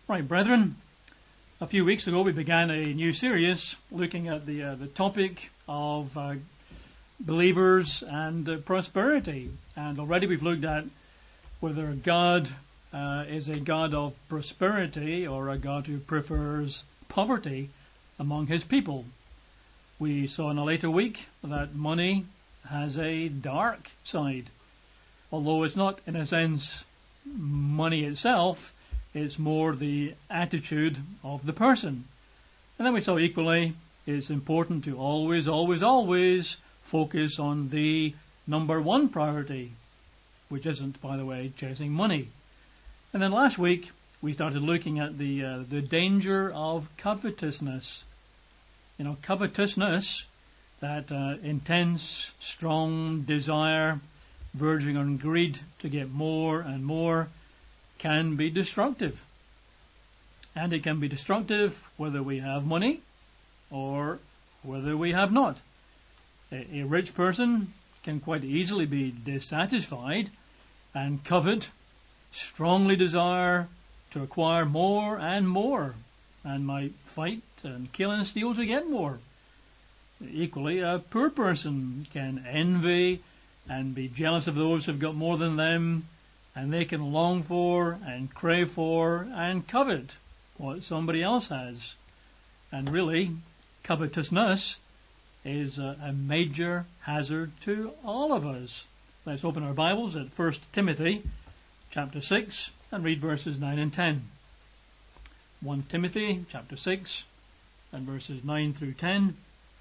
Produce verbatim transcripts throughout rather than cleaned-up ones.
Right, brethren, a few weeks ago we began a new series looking at the uh, the topic of uh, believers and uh, prosperity. And already we've looked at whether God uh, is a God of prosperity or a God who prefers poverty among his people. We saw in a later week that money has a dark side, although it's not, in a sense, money itself. It's more the attitude of the person. And then we saw equally it's important to always, always, always focus on the number one priority, which isn't, by the way, chasing money. And then last week we started looking at the uh, the danger of covetousness. You know, covetousness, that uh, intense, strong desire, verging on greed to get more and more, can be destructive. And it can be destructive whether we have money or whether we have not. A, a rich person can quite easily be dissatisfied and covet, strongly desire to acquire more and more, and might fight and kill and steal to get more. Equally, a poor person can envy and be jealous of those who've got more than them, and they can long for and crave for and covet what somebody else has. And really, covetousness is a, a major hazard to all of us. Let's open our Bibles at First Timothy chapter six and read verses nine and ten. First Timothy chapter six and verses nine through ten.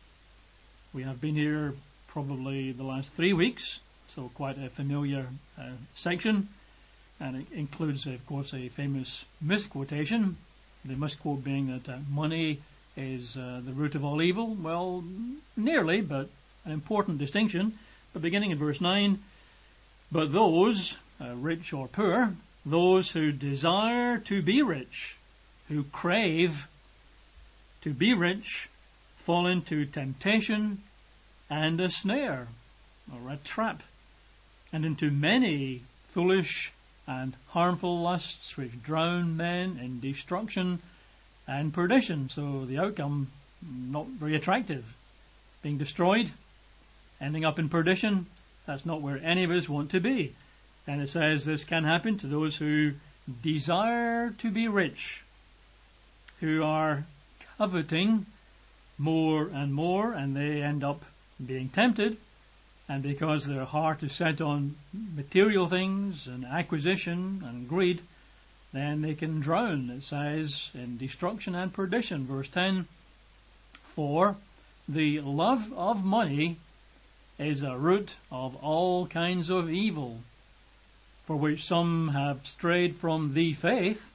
We have been here probably the last three weeks, so quite a familiar uh, section. And it includes, of course, a famous misquotation, the misquote being that uh, money is uh, the root of all evil. Well, nearly, but an important distinction. But beginning in verse nine, but those, uh, rich or poor, those who desire to be rich, who crave to be rich, fall into temptation and a snare, or a trap, and into many foolish and harmful lusts which drown men in destruction and perdition. So the outcome, not very attractive. Being destroyed, ending up in perdition, that's not where any of us want to be. And it says this can happen to those who desire to be rich, who are coveting more and more, and they end up being tempted. And because their heart is set on material things and acquisition and greed, then they can drown, it says, in destruction and perdition. Verse ten, for the love of money is a root of all kinds of evil, for which some have strayed from the faith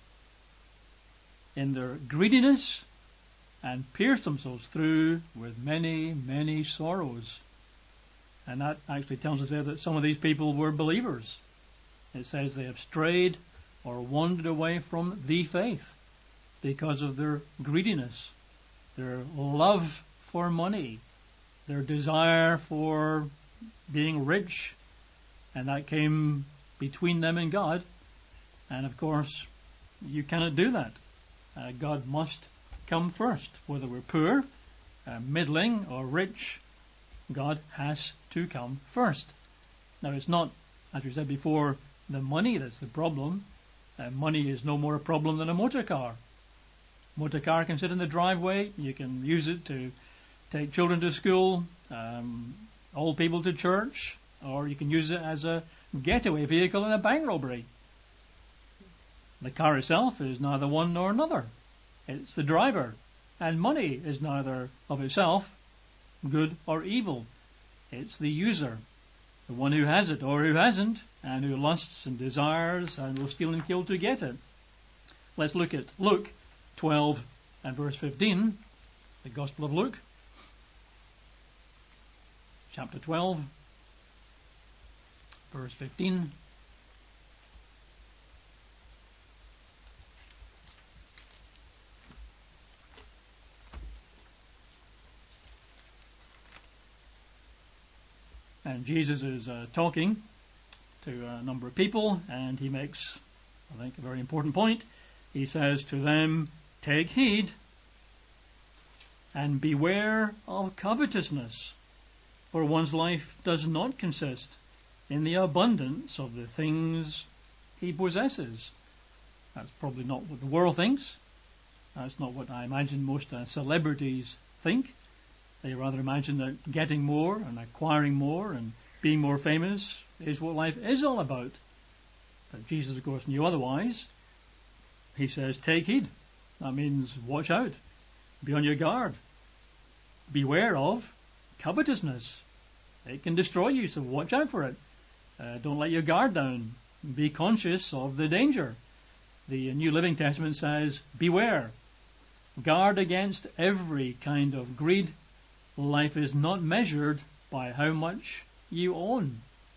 in their greediness and pierced themselves through with many, many sorrows. And that actually tells us there that some of these people were believers. It says they have strayed or wandered away from the faith because of their greediness, their love for money, their desire for being rich, and that came between them and God. And of course, you cannot do that. Uh, God must come first, whether we're poor, uh, middling, or rich. God has to come first. Now, it's not, as we said before, the money that's the problem. Uh, money is no more a problem than a motor car. Motor car can sit in the driveway. You can use it to take children to school, um, old people to church, or you can use it as a getaway vehicle in a bank robbery. The car itself is neither one nor another. It's the driver. And money is neither of itself good or evil. It's the user, the one who has it or who hasn't, and who lusts and desires and will steal and kill to get it. Let's look at Luke twelve and verse fifteen, the Gospel of Luke, chapter twelve, verse fifteen. And Jesus is uh, talking to a number of people, and he makes, I think, a very important point. he says to them, take heed and beware of covetousness, for one's life does not consist in the abundance of the things he possesses. That's probably not what the world thinks. That's not what I imagine most uh, celebrities think. They rather imagine that getting more and acquiring more and being more famous is what life is all about. But Jesus, of course, knew otherwise. He says, take heed. That means watch out. Be on your guard. Beware of covetousness. It can destroy you, so watch out for it. Uh, don't let your guard down. Be conscious of the danger. The New Living Testament says, beware. Guard against every kind of greed. Life is not measured by how much you own.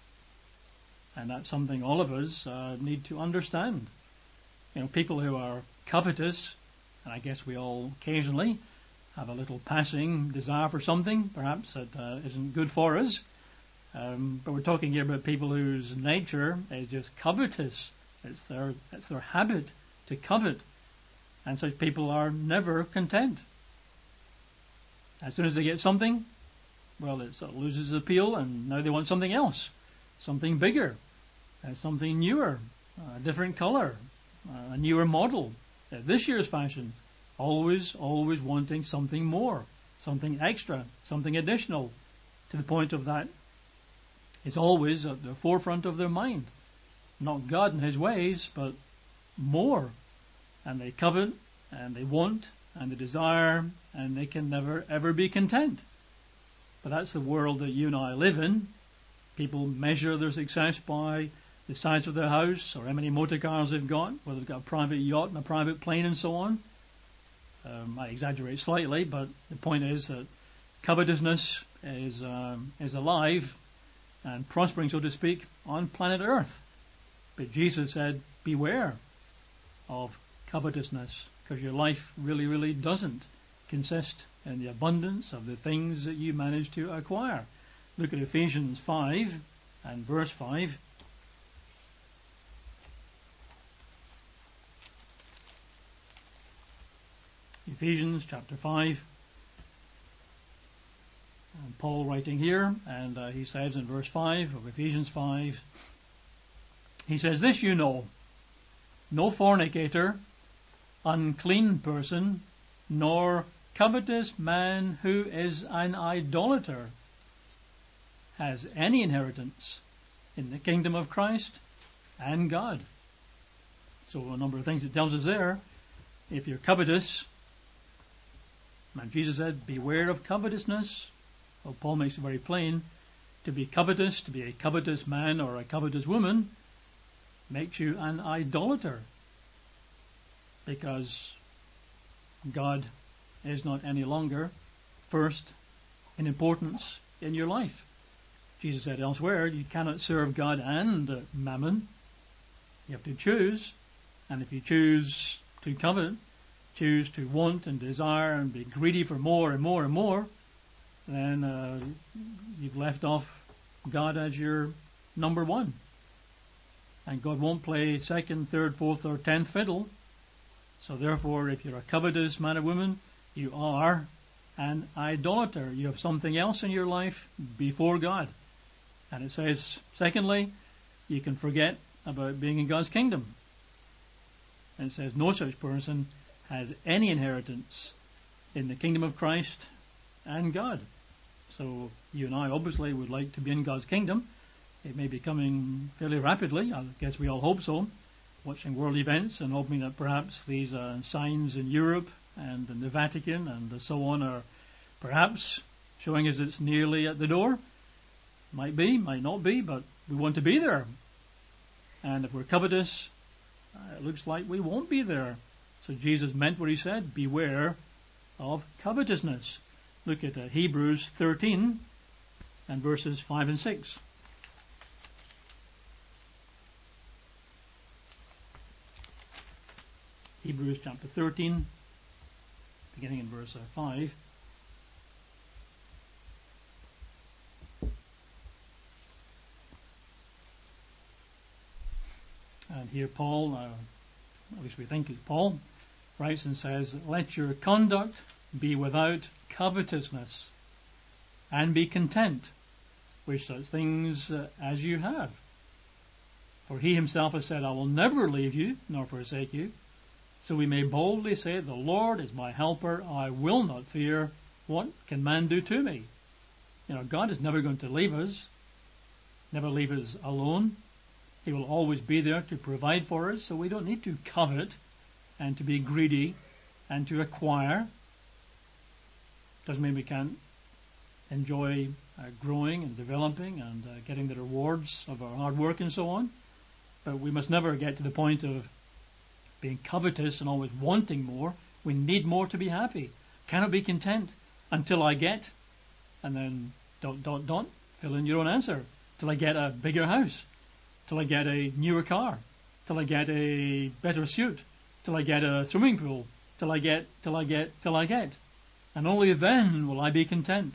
And that's something all of us uh, need to understand. You know, people who are covetous, and I guess we all occasionally have a little passing desire for something, perhaps that uh, isn't good for us. Um, but we're talking here about people whose nature is just covetous. It's their, it's their habit to covet. And such people are never content. As soon as they get something, well, it sort of loses its appeal, and now they want something else, something bigger, uh, something newer, a different color, uh, a newer model, uh, this year's fashion. Always, always wanting something more, something extra, something additional, to the point of that it's always at the forefront of their mind. Not God and His ways, but more. And they covet, and they want, and they desire, and they can never, ever be content. But that's the world that you and I live in. People measure their success by the size of their house, or how many motor cars they've got, whether they've got a private yacht and a private plane and so on. Um, I exaggerate slightly, but the point is that covetousness is, um, is alive and prospering, so to speak, on planet Earth. But Jesus said, beware of covetousness, because your life really, really doesn't consist in the abundance of the things that you manage to acquire. Look at Ephesians five and verse five. Ephesians chapter five. And Paul writing here, and uh, he says in verse five of Ephesians five, he says, this you know, no fornicator, unclean person, nor covetous man who is an idolater has any inheritance in the kingdom of Christ and God. So a number of things it tells us there. If you're covetous, and Jesus said, beware of covetousness. Well, Paul makes it very plain. To be covetous, to be a covetous man or a covetous woman, makes you an idolater. Because God is not any longer first in importance in your life. Jesus said elsewhere, you cannot serve God and mammon. You have to choose. And if you choose to covet, choose to want and desire and be greedy for more and more and more, then uh, you've left off God as your number one. And God won't play second, third, fourth, or tenth fiddle. So therefore, if you're a covetous man or woman, you are an idolater. You have something else in your life before God. And it says, secondly, you can forget about being in God's kingdom. And it says, no such person has any inheritance in the kingdom of Christ and God. So you and I obviously would like to be in God's kingdom. It may be coming fairly rapidly. I guess we all hope so. Watching world events and hoping that perhaps these uh, signs in Europe and in the Vatican and so on are perhaps showing us it's nearly at the door. Might be, might not be, but we want to be there. And if we're covetous, uh, it looks like we won't be there. So Jesus meant what he said, beware of covetousness. Look at uh, Hebrews thirteen and verses five and six. Hebrews chapter thirteen, beginning in verse uh, five. And here Paul uh, at least we think it's Paul, writes and says, let your conduct be without covetousness, and be content with such things uh, as you have. For he himself has said, I will never leave you nor forsake you. So we may boldly say, the Lord is my helper, I will not fear. What can man do to me? You know, God is never going to leave us, never leave us alone. He will always be there to provide for us, so we don't need to covet and to be greedy and to acquire. Doesn't mean we can't enjoy uh, growing and developing and uh, getting the rewards of our hard work and so on. But we must never get to the point of being covetous and always wanting more. We need more to be happy. Cannot be content until I get, and then dot, dot, dot, fill in your own answer. Till I get a bigger house. Till I get a newer car. Till I get a better suit. Till I get a swimming pool. Till I get, till I get, till I get. And only then will I be content.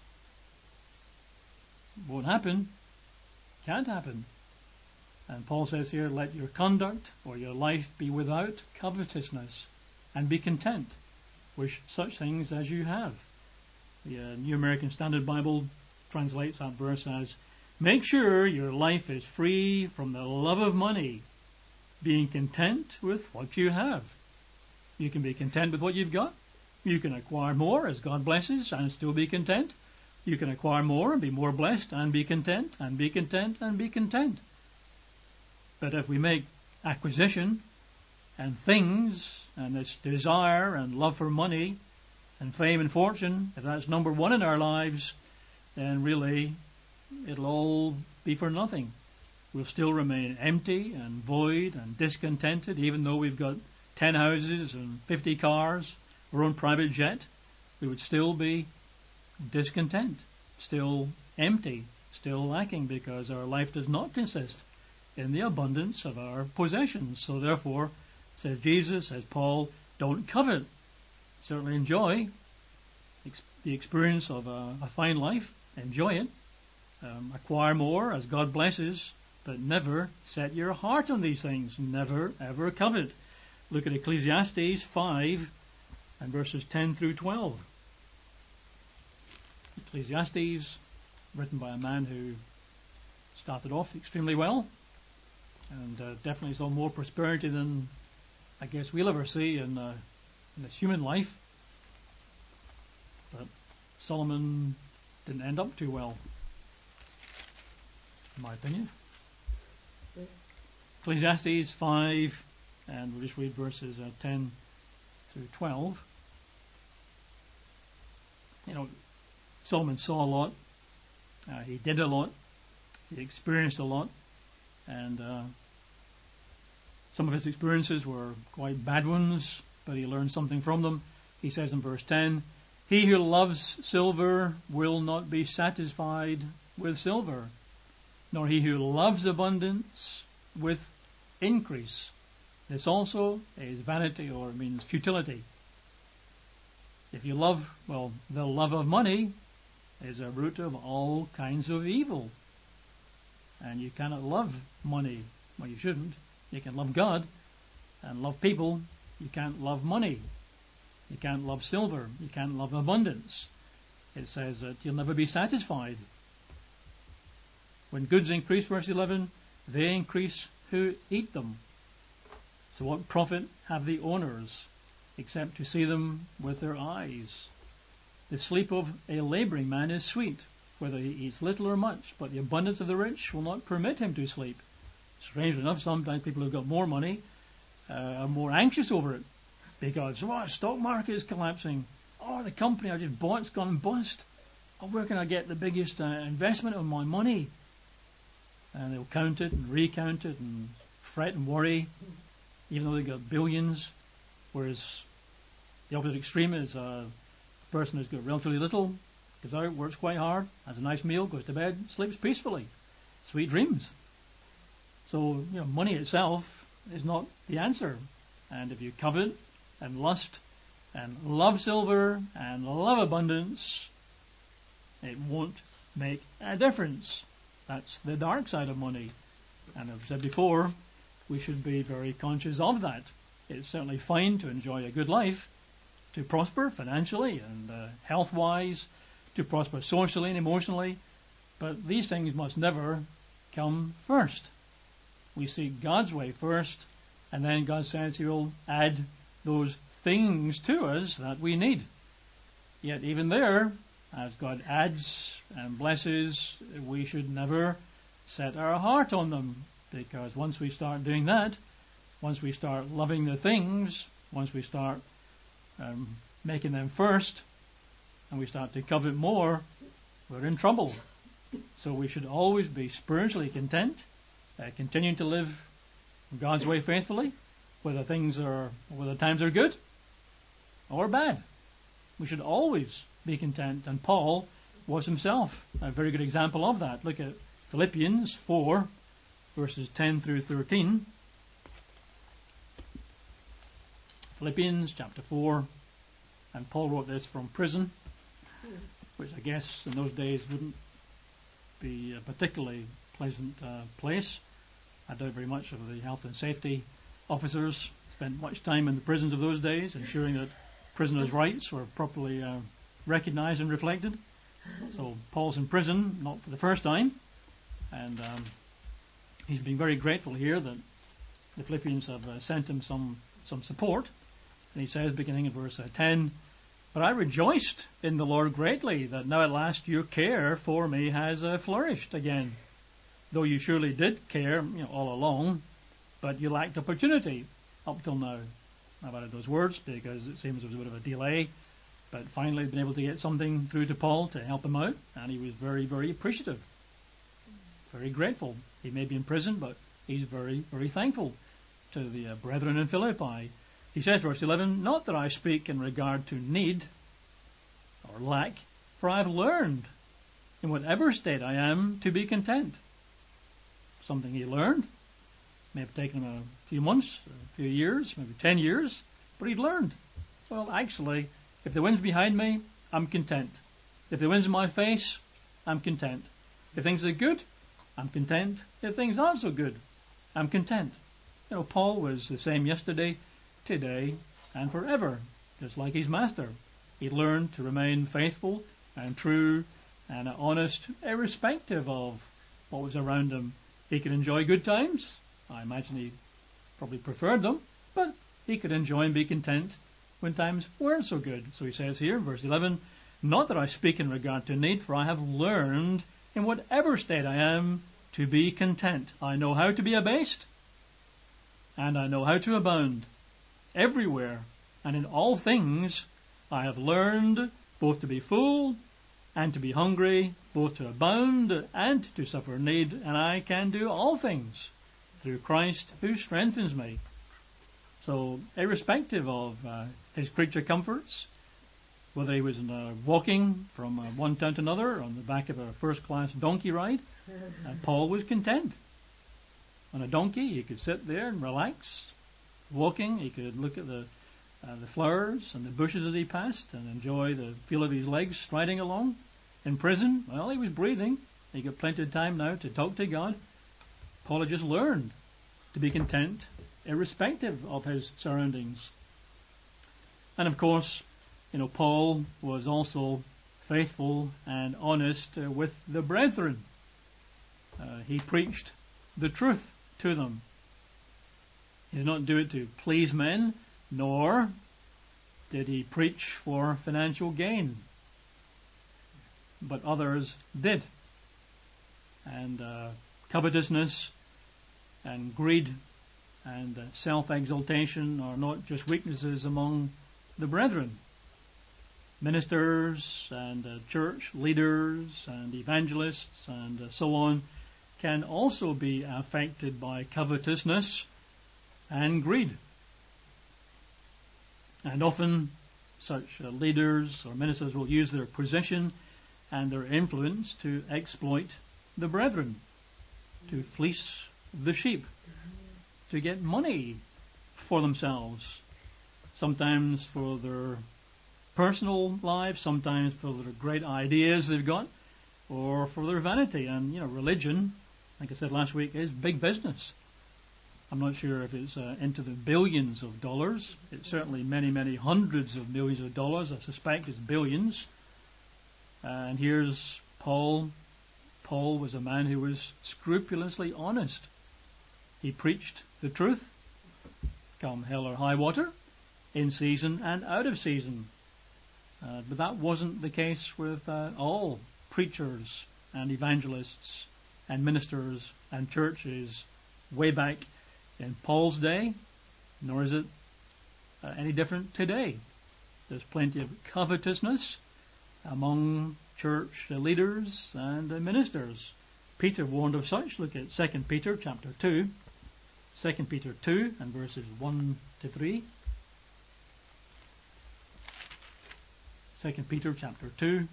Won't happen. Can't happen. And Paul says here, let your conduct or your life be without covetousness, and be content with such things as you have. The uh, New American Standard Bible translates that verse as, make sure your life is free from the love of money, being content with what you have. You can be content with what you've got. You can acquire more as God blesses and still be content. You can acquire more and be more blessed and be content and be content and be content. But if we make acquisition and things and this desire and love for money and fame and fortune, if that's number one in our lives, then really it'll all be for nothing. We'll still remain empty and void and discontented, even though we've got ten houses and fifty cars, our own private jet. We would still be discontent, still empty, still lacking, because our life does not consist in the abundance of our possessions. So therefore, says Jesus, says Paul, don't covet. Certainly enjoy ex- the experience of a, a fine life. Enjoy it. Um, acquire more as God blesses, but never set your heart on these things. Never, ever covet. Look at Ecclesiastes five and verses ten through twelve. Ecclesiastes, written by a man who started off extremely well, and uh, definitely saw more prosperity than I guess we'll ever see in, uh, in this human life. But Solomon didn't end up too well, in my opinion. Ecclesiastes five, and we'll just read verses uh, ten through twelve. You know, Solomon saw a lot. Uh, he did a lot. He experienced a lot. And uh, some of his experiences were quite bad ones, but he learned something from them. He says in verse ten, he who loves silver will not be satisfied with silver, nor he who loves abundance with increase. This also is vanity, or it means futility. If you love, well, the love of money is a root of all kinds of evil. And you cannot love money. Well, you shouldn't. You can love God and love people. You can't love money. You can't love silver. You can't love abundance. It says that you'll never be satisfied. When goods increase, verse eleven, they increase who eat them. So what profit have the owners except to see them with their eyes? The sleep of a labouring man is sweet, whether he eats little or much, but the abundance of the rich will not permit him to sleep. Strangely enough, sometimes people who've got more money uh, are more anxious over it, because, oh, the stock market is collapsing. Oh, the company I just bought's gone bust. Oh, where can I get the biggest uh, investment of my money? And they'll count it and recount it and fret and worry, even though they've got billions. Whereas the opposite extreme is uh, a person who's got relatively little, goes out, works quite hard, has a nice meal, goes to bed, sleeps peacefully. Sweet dreams. So, you know, money itself is not the answer. And if you covet and lust and love silver and love abundance, it won't make a difference. That's the dark side of money. And as I've said before, we should be very conscious of that. It's certainly fine to enjoy a good life, to prosper financially and uh, health-wise, to prosper socially and emotionally, but these things must never come first. We seek God's way first, and then God says He will add those things to us that we need. Yet even there, as God adds and blesses, we should never set our heart on them, because once we start doing that, once we start loving the things, once we start um, making them first, and we start to covet more, we're in trouble. So we should always be spiritually content, uh, continuing to live God's way faithfully, whether things are, whether times are good or bad. We should always be content, and Paul was himself a very good example of that. Look at Philippians four, verses ten through thirteen. Philippians chapter four, and Paul wrote this from prison, which I guess in those days wouldn't be a particularly pleasant uh, place. I doubt very much of the health and safety officers spent much time in the prisons of those days, ensuring that prisoners' rights were properly uh, recognized and reflected. So Paul's in prison, not for the first time, and um, he's been very grateful here that the Philippians have uh, sent him some, some support. And he says, beginning in verse uh, ten, "But I rejoiced in the Lord greatly that now at last your care for me has uh, flourished again. Though you surely did care, you know, all along, but you lacked opportunity up till now." I've added those words because it seems there was a bit of a delay, but finally been able to get something through to Paul to help him out, and he was very, very appreciative, very grateful. He may be in prison, but he's very, very thankful to the uh, brethren in Philippi. He says, verse eleven, "Not that I speak in regard to need or lack, for I have learned in whatever state I am to be content." Something he learned. May have taken him a few months, a few years, maybe ten years, but he'd learned. Well, actually, if the wind's behind me, I'm content. If the wind's in my face, I'm content. If things are good, I'm content. If things aren't so good, I'm content. You know, Paul was the same yesterday, today, and forever, just like his master. He learned to remain faithful and true and honest, irrespective of what was around him. He could enjoy good times. I imagine he probably preferred them, but he could enjoy and be content when times weren't so good. So he says here, verse eleven, "Not that I speak in regard to need, for I have learned in whatever state I am to be content. I know how to be abased, and I know how to abound. Everywhere and in all things I have learned both to be full and to be hungry, both to abound and to suffer need, and I can do all things through Christ who strengthens me." So, irrespective of uh, his creature comforts, whether he was in, uh, walking from uh, one town to another on the back of a first-class donkey ride, uh, Paul was content. On a donkey, he could sit there and relax. Walking, he could look at the uh, the flowers and the bushes as he passed and enjoy the feel of his legs striding along. In prison, well, he was breathing. He got plenty of time now to talk to God. Paul had just learned to be content, irrespective of his surroundings. And of course, you know, Paul was also faithful and honest uh, with the brethren. Uh, he preached the truth to them. He did not do it to please men, nor did he preach for financial gain. But others did. And uh, covetousness and greed and uh, self-exaltation are not just weaknesses among the brethren. Ministers and uh, church leaders and evangelists and uh, so on can also be affected by covetousness and greed. And often such uh, leaders or ministers will use their position and their influence to exploit the brethren, to fleece the sheep, to get money for themselves, sometimes for their personal lives, sometimes for their great ideas they've got, or for their vanity. And, you know, religion, like I said last week, is big business. I'm not sure if it's uh, into the billions of dollars. It's certainly many, many hundreds of millions of dollars. I suspect it's billions. And here's Paul. Paul was a man who was scrupulously honest. He preached the truth, come hell or high water, in season and out of season. Uh, but that wasn't the case with uh, all preachers and evangelists and ministers and churches way back in Paul's day, nor is it uh, any different today. There's plenty of covetousness among church leaders and uh, ministers. Peter warned of such. Look at Second Peter chapter two. Second Peter two and verses one to three. Second Peter chapter two.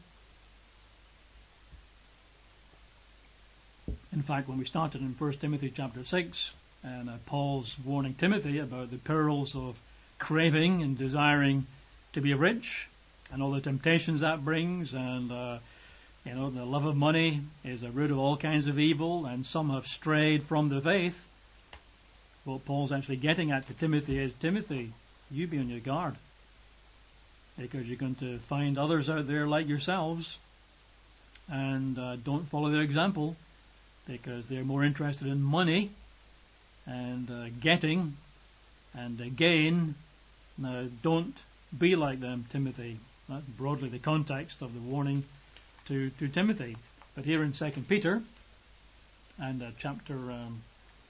In fact, when we started in First Timothy chapter six, and uh, Paul's warning Timothy about the perils of craving and desiring to be rich, and all the temptations that brings, and uh, you know, the love of money is a root of all kinds of evil, and some have strayed from the faith. What Paul's actually getting at to Timothy is, Timothy, you be on your guard, because you're going to find others out there like yourselves, and uh, don't follow their example, because they're more interested in money and uh, getting and uh, gain. Now, don't be like them, Timothy. That's broadly the context of the warning to, to Timothy. But here in Second Peter and uh, chapter um,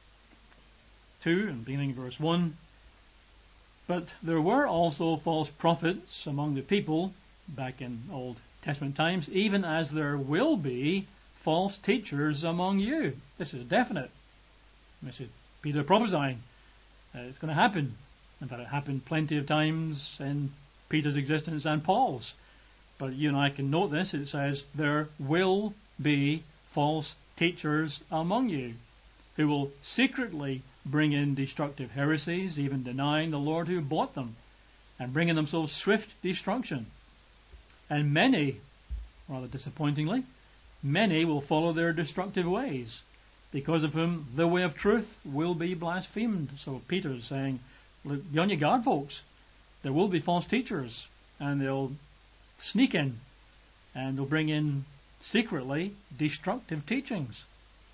two and beginning verse one, but there were also false prophets among the people back in Old Testament times, even as there will be false teachers among you. This is definite. This is Peter prophesying. Uh, it's going to happen. In fact, it happened plenty of times in Peter's existence and Paul's. But you and I can note this. It says, there will be false teachers among you who will secretly bring in destructive heresies, even denying the Lord who bought them, and bringing themselves swift destruction. And many, rather disappointingly, many will follow their destructive ways, because of whom the way of truth will be blasphemed. So Peter's saying, look, be on your guard, folks. There will be false teachers, and they'll sneak in, and they'll bring in secretly destructive teachings.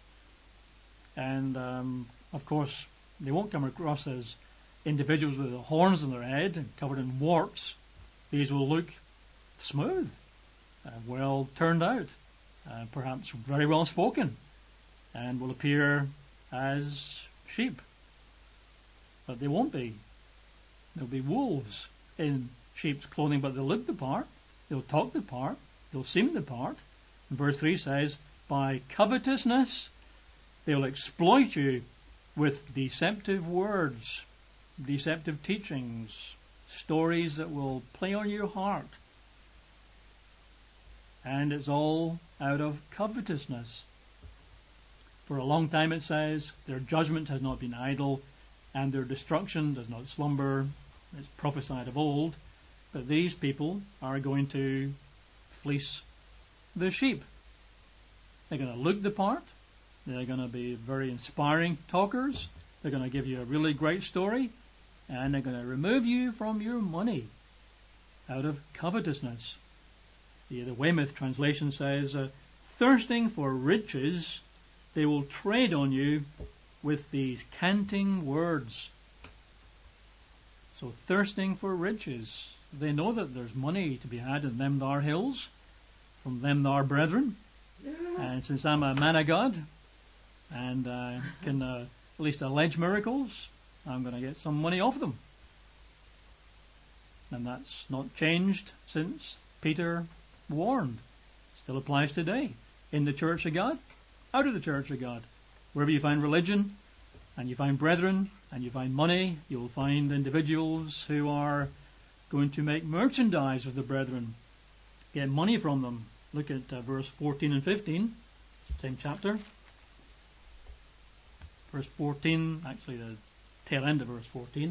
And, um, of course, they won't come across as individuals with horns on their head and covered in warts. These will look smooth, uh, well turned out, uh, perhaps very well spoken, and will appear as sheep. But they won't be. They'll be wolves in sheep's clothing, but they'll look the part, they'll talk the part, they'll seem the part. And verse three says, by covetousness they will exploit you with deceptive words, deceptive teachings, stories that will play on your heart. And it's all out of covetousness. For a long time it says, their judgment has not been idle, and their destruction does not slumber. It's prophesied of old. But these people are going to fleece the sheep. They're going to look the part. They're going to be very inspiring talkers. They're going to give you a really great story. And they're going to remove you from your money out of covetousness. The, the Weymouth translation says, uh, thirsting for riches, they will trade on you with these canting words. So thirsting for riches. They know that there's money to be had in them thar hills, from them thar brethren. And since I'm a man of God, and uh, can uh, at least allege miracles, I'm going to get some money off them. And that's not changed since Peter warned. Still applies today. In the church of God, out of the church of God. Wherever you find religion, and you find brethren, and you find money, you'll find individuals who are going to make merchandise of the brethren, get money from them. Look at uh, verse fourteen and fifteen, same chapter. Verse fourteen, actually the tail end of verse fourteen.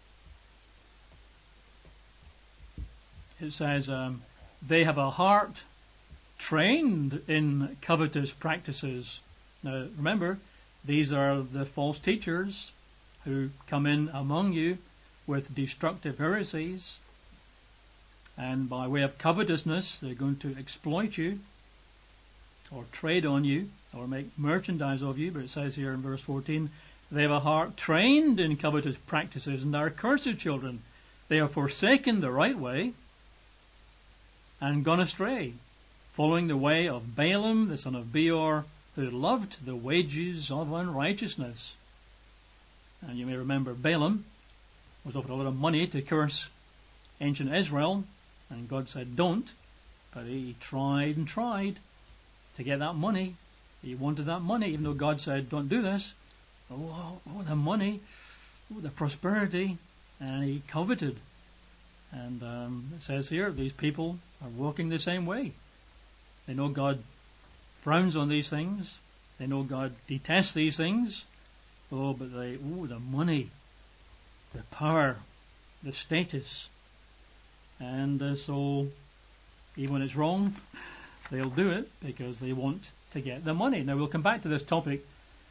It says, um, they have a heart trained in covetous practices. Now remember, these are the false teachers who come in among you with destructive heresies, and by way of covetousness they're going to exploit you or trade on you or make merchandise of you. But it says here in verse fourteen, they have a heart trained in covetous practices and are cursed children. They have forsaken the right way and gone astray, following the way of Balaam the son of Beor, who loved the wages of unrighteousness. And you may remember Balaam was offered a lot of money to curse ancient Israel, and God said don't, but he tried and tried to get that money. He wanted that money, even though God said don't do this. Oh, oh the money, oh, the prosperity, and he coveted. And um, it says here, these people are walking the same way. They know God frowns on these things. They know God detests these things. Oh, but they, oh, the money, the power, the status. And uh, so, even when it's wrong, they'll do it because they want to get the money. Now, we'll come back to this topic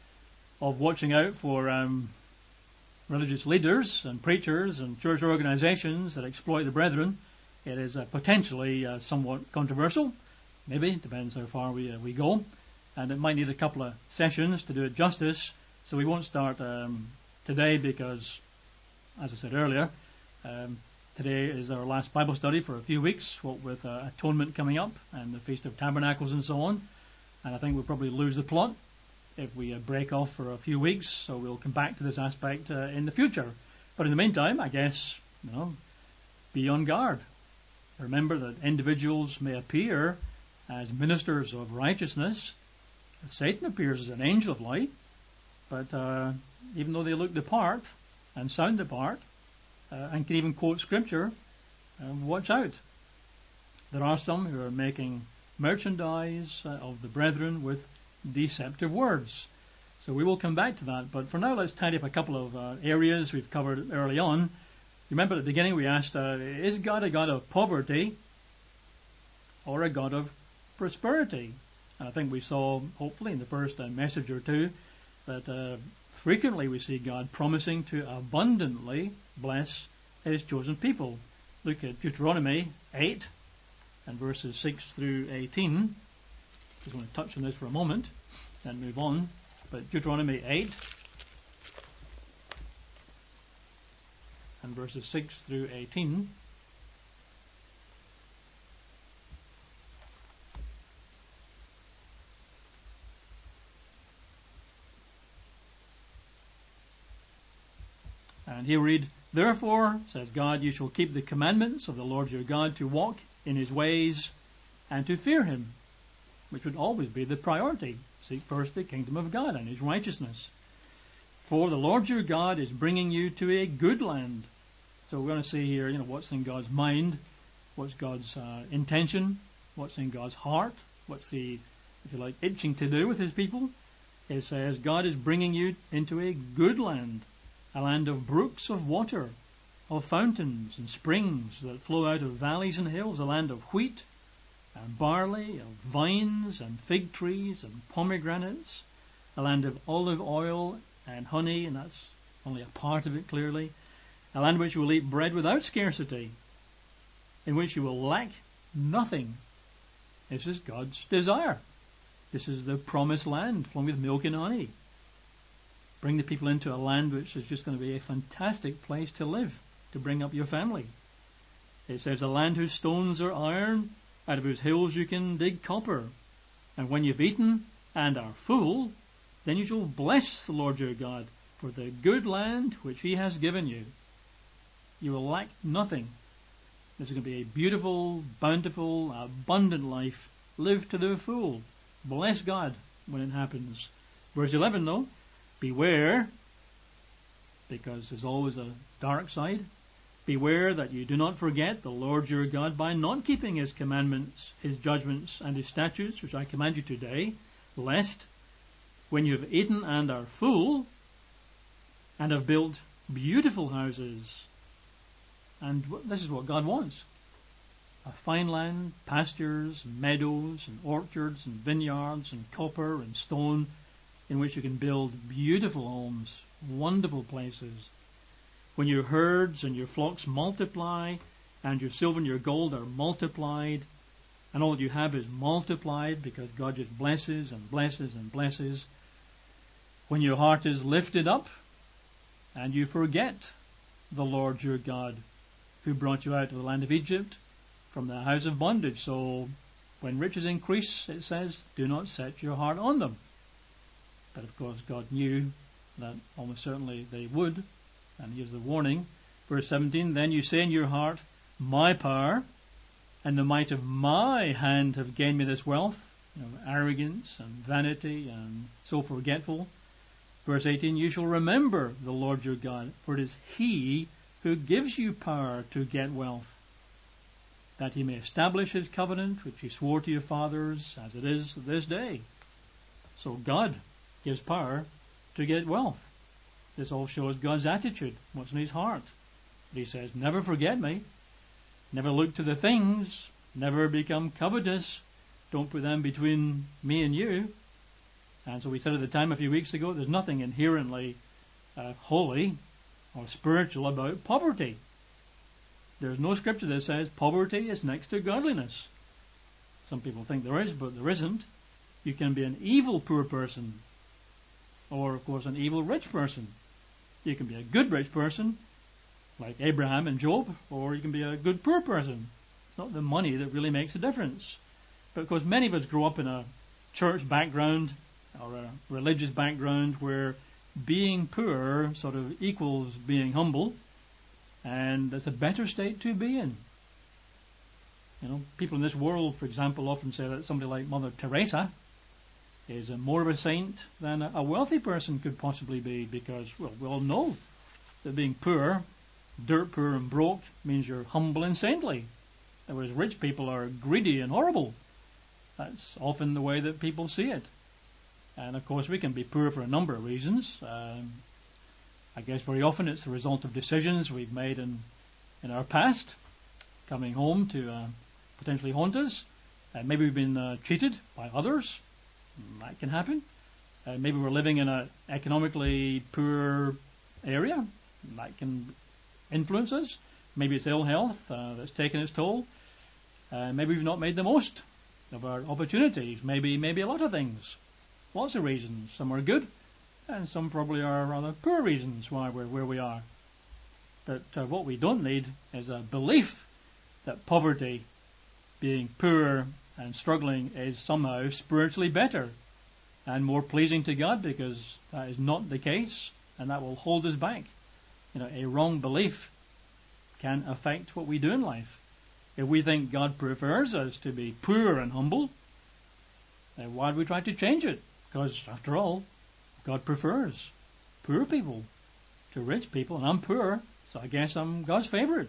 of watching out for um, religious leaders and preachers and church organizations that exploit the brethren. It is uh, potentially uh, somewhat controversial. Maybe, depends how far we uh, we go. And it might need a couple of sessions to do it justice. So we won't start um, today because, as I said earlier, um, today is our last Bible study for a few weeks, what with uh, Atonement coming up and the Feast of Tabernacles and so on. And I think we'll probably lose the plot if we uh, break off for a few weeks. So we'll come back to this aspect uh, in the future. But in the meantime, I guess, you know, be on guard. Remember that individuals may appear as ministers of righteousness. Satan appears as an angel of light. But uh, even though they look the part and sound the part uh, and can even quote scripture, uh, watch out. There are some who are making merchandise uh, of the brethren with deceptive words. So we will come back to that. But for now, let's tidy up a couple of uh, areas we've covered early on. Remember at the beginning we asked, uh, is God a God of poverty or a God of prosperity? And I think we saw, hopefully, in the first uh, message or two, that uh, frequently we see God promising to abundantly bless His chosen people. Look at Deuteronomy eight and verses six through eighteen. Just want to touch on this for a moment and move on. But Deuteronomy eight and verses six through eighteen. And here we read, therefore, says God, you shall keep the commandments of the Lord your God to walk in His ways and to fear Him, which would always be the priority. Seek first the kingdom of God and His righteousness. For the Lord your God is bringing you to a good land. So we're going to see here, you know, what's in God's mind, what's God's uh, intention, what's in God's heart, what's He, if you like, itching to do with His people. It says, God is bringing you into a good land, a land of brooks of water, of fountains and springs that flow out of valleys and hills, a land of wheat and barley, of vines and fig trees and pomegranates, a land of olive oil and honey, and that's only a part of it clearly, a land in which you will eat bread without scarcity, in which you will lack nothing. This is God's desire. This is the promised land flowing with milk and honey. Bring the people into a land which is just going to be a fantastic place to live, to bring up your family. It says, a land whose stones are iron, out of whose hills you can dig copper. And when you've eaten and are full, then you shall bless the Lord your God for the good land which He has given you. You will lack nothing. This is going to be a beautiful, bountiful, abundant life. Live to the full. Bless God when it happens. Verse eleven, though. Beware, because there's always a dark side, beware that you do not forget the Lord your God by not keeping His commandments, His judgments, and His statutes, which I command you today, lest, when you have eaten and are full, and have built beautiful houses, and this is what God wants, a fine land, pastures, meadows, and orchards, and vineyards, and copper, and stone, in which you can build beautiful homes wonderful places. When your herds and your flocks multiply, and your silver and your gold are multiplied, and all that you have is multiplied because God just blesses and blesses and blesses. When your heart is lifted up, and you forget the Lord your God, who brought you out of the land of Egypt from the house of bondage. So when riches increase, it says, do not set your heart on them. But of course God knew that almost certainly they would, and he gives the warning. Verse seventeen, then you say in your heart, my power and the might of my hand have gained me this wealth. You know, arrogance and vanity and so forgetful. Verse eighteen, you shall remember the Lord your God, for it is he who gives you power to get wealth, that he may establish his covenant, which he swore to your fathers, as it is this day. So God gives power to get wealth. This all shows God's attitude, what's in his heart. But he says, never forget me, never look to the things, never become covetous, don't put them between me and you. And so we said at the time a few weeks ago, there's nothing inherently uh, holy or spiritual about poverty. There's no scripture that says poverty is next to godliness. Some people think there is, but there isn't. You can be an evil poor person, or of course an evil rich person. You can be a good rich person, like Abraham and Job, or you can be a good poor person. It's not the money that really makes a difference. But of course many of us grow up in a church background or a religious background where being poor sort of equals being humble, and it's a better state to be in. You know, people in this world, for example, often say that somebody like Mother Teresa is a more of a saint than a wealthy person could possibly be, because, well, we all know that being poor, dirt poor and broke, means you're humble and saintly. Whereas rich people are greedy and horrible. That's often the way that people see it. And of course we can be poor for a number of reasons. Um, I guess very often it's the result of decisions we've made in, in our past, coming home to uh, potentially haunt us. Uh, maybe we've been uh, cheated by others. That can happen. Uh, maybe we're living in an economically poor area. That can influence us. Maybe it's ill health uh, that's taken its toll. Uh, maybe we've not made the most of our opportunities. Maybe, maybe a lot of things. Lots of reasons. Some are good, and some probably are rather poor reasons why we're where we are. But uh, what we don't need is a belief that poverty, being poor and struggling, is somehow spiritually better and more pleasing to God, because that is not the case, and that will hold us back. You know, a wrong belief can affect what we do in life. If we think God prefers us to be poor and humble, then why do we try to change it? Because, after all, God prefers poor people to rich people, and I'm poor, so I guess I'm God's favorite.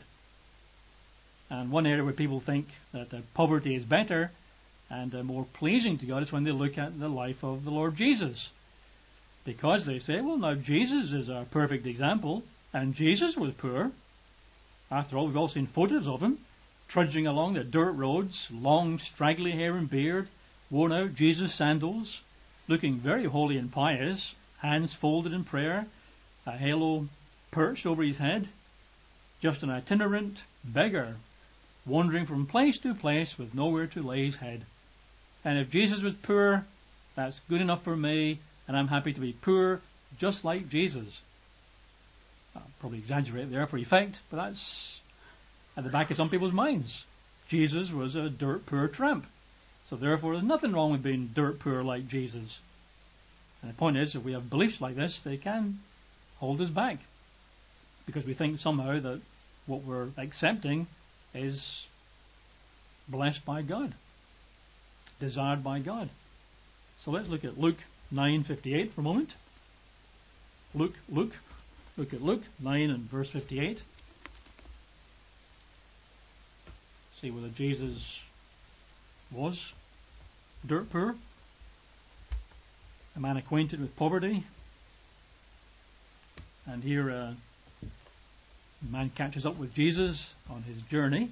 And one area where people think that uh, poverty is better and uh, more pleasing to God is when they look at the life of the Lord Jesus. Because they say, well, now Jesus is our perfect example, and Jesus was poor. After all, we've all seen photos of him trudging along the dirt roads, long straggly hair and beard, worn out Jesus sandals, looking very holy and pious, hands folded in prayer, a halo perched over his head, just an itinerant beggar, wandering from place to place with nowhere to lay his head. And if Jesus was poor, that's good enough for me, and I'm happy to be poor just like Jesus. I'll probably exaggerate there for effect, but that's at the back of some people's minds. Jesus was a dirt poor tramp. So therefore there's nothing wrong with being dirt poor like Jesus. And the point is, if we have beliefs like this, they can hold us back, because we think somehow that what we're accepting is blessed by God, desired by God. So let's look at Luke nine fifty-eight for a moment. Luke, Luke, look at Luke nine and verse fifty-eight. See whether Jesus was dirt poor, a man acquainted with poverty. And here uh, a man catches up with Jesus on his journey,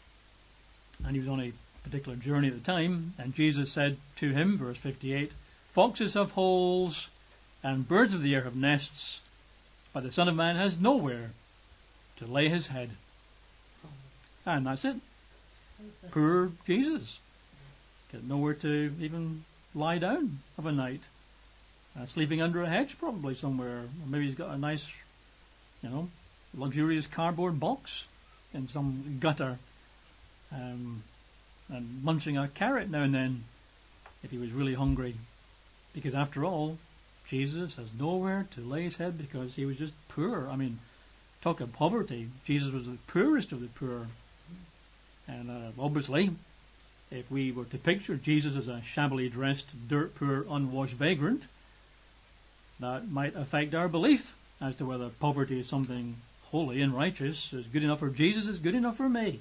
and he was on a particular journey at the time, and Jesus said to him, verse fifty-eight, foxes have holes, and birds of the air have nests, but the Son of Man has nowhere to lay his head. And that's it. Poor Jesus. Got nowhere to even lie down of a night. Uh, sleeping under a hedge probably somewhere. Or maybe he's got a nice, you know, luxurious cardboard box in some gutter. Um, and munching a carrot now and then if he was really hungry. Because after all, Jesus has nowhere to lay his head because he was just poor. I mean, talk of poverty. Jesus was the poorest of the poor. And uh, obviously, if we were to picture Jesus as a shabbily dressed, dirt poor, unwashed vagrant, that might affect our belief as to whether poverty is something holy and righteous, is good enough for Jesus, is good enough for me.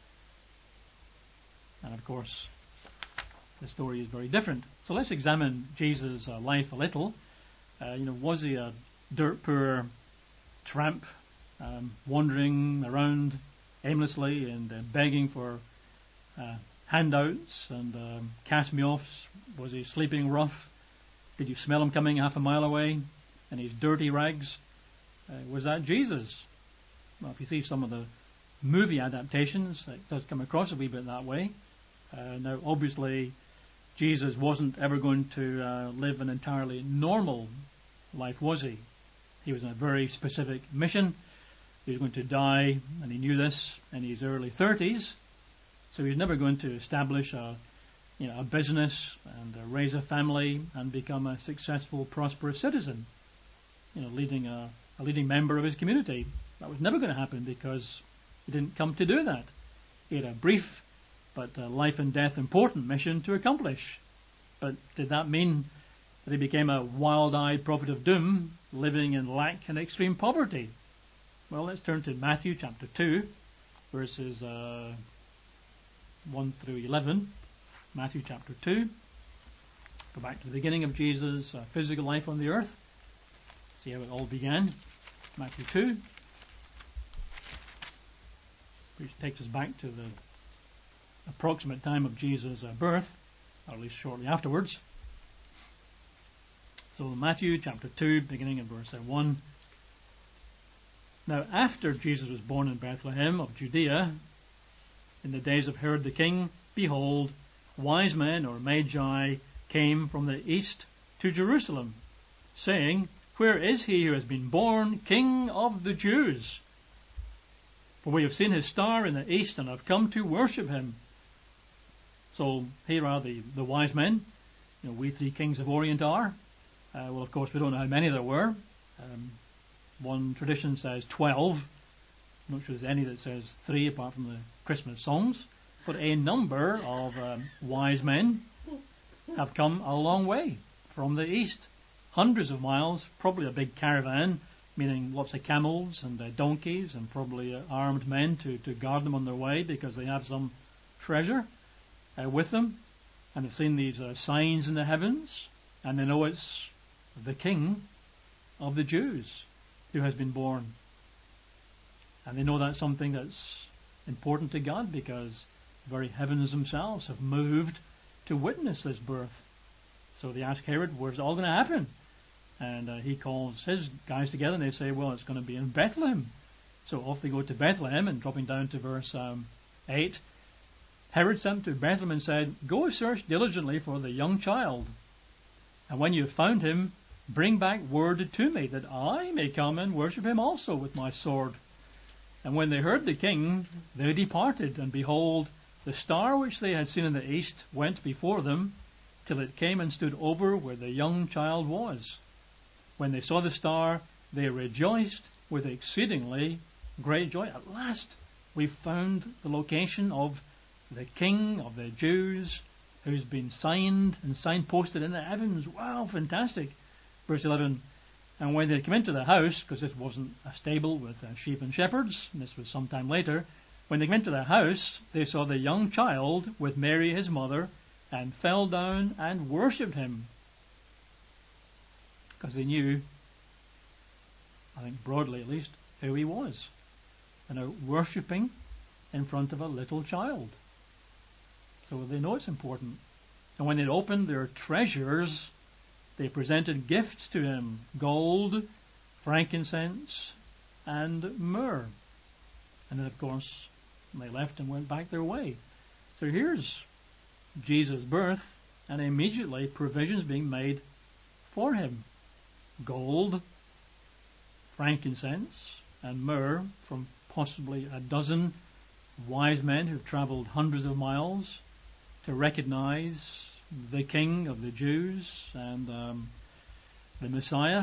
And of course, the story is very different. So let's examine Jesus' uh, life a little. Uh, you know, was he a dirt poor tramp, um, wandering around aimlessly and uh, begging for uh, handouts and um, cast-me-offs? Was he sleeping rough? Did you smell him coming half a mile away in his dirty rags? Uh, was that Jesus? Well, if you see some of the movie adaptations, it does come across a wee bit that way. Uh, now, obviously, Jesus wasn't ever going to uh, live an entirely normal life, was he? He was in a very specific mission. He was going to die, and he knew this in his early thirties. So he was never going to establish a, you know, a business and uh, raise a family and become a successful, prosperous citizen. You know, leading a, a leading member of his community. That was never going to happen because he didn't come to do that. He had a brief but uh, life and death important mission to accomplish. But did that mean that he became a wild-eyed prophet of doom, living in lack and extreme poverty? Well, let's turn to Matthew chapter two, verses uh, one through eleven. Matthew chapter two. Go back to the beginning of Jesus' uh, physical life on the earth. See how it all began. Matthew two, which takes us back to the approximate time of Jesus' uh, birth, or at least shortly afterwards. So Matthew chapter two, beginning in verse one. Now after Jesus was born in Bethlehem of Judea, in the days of Herod the king, behold, wise men or magi came from the east to Jerusalem, saying, Where is he who has been born King of the Jews? For we have seen his star in the east and have come to worship him. So here are the, the wise men. You know, we three kings of Orient are. Uh, well, of course, we don't know how many there were. Um, one tradition says twelve. I'm not sure there's any that says three apart from the Christmas songs. But a number of um, wise men have come a long way from the east. Hundreds of miles, probably a big caravan, meaning lots of camels and uh, donkeys and probably uh, armed men to, to guard them on their way because they have some treasure uh, with them. And they've seen these uh, signs in the heavens, and they know it's the King of the Jews who has been born. And they know that's something that's important to God because the very heavens themselves have moved to witness this birth. So they ask Herod, where's it all going to happen? And uh, he calls his guys together and they say, well, it's going to be in Bethlehem. So off they go to Bethlehem, and dropping down to verse um, eight, Herod sent to Bethlehem and said, Go search diligently for the young child, and when you have found him, bring back word to me, that I may come and worship him also with my sword. And when they heard the king, they departed, and behold, the star which they had seen in the east went before them, till it came and stood over where the young child was. When they saw the star, they rejoiced with exceedingly great joy. At last, we've found the location of the King of the Jews, who's been signed and signposted in the heavens. Wow, fantastic. Verse eleven, and when they came into the house, because this wasn't a stable with uh, sheep and shepherds, and this was some time later, when they came into the house, they saw the young child with Mary his mother, and fell down and worshipped him. Because they knew, I think broadly at least, who he was. And are worshipping in front of a little child. So they know it's important. And when they opened their treasures, they presented gifts to him, gold, frankincense, and myrrh. And then, of course, they left and went back their way. So here's Jesus' birth, and immediately provisions being made for him. Gold, frankincense, and myrrh from possibly a dozen wise men who've traveled hundreds of miles to recognize the King of the Jews and um, the Messiah.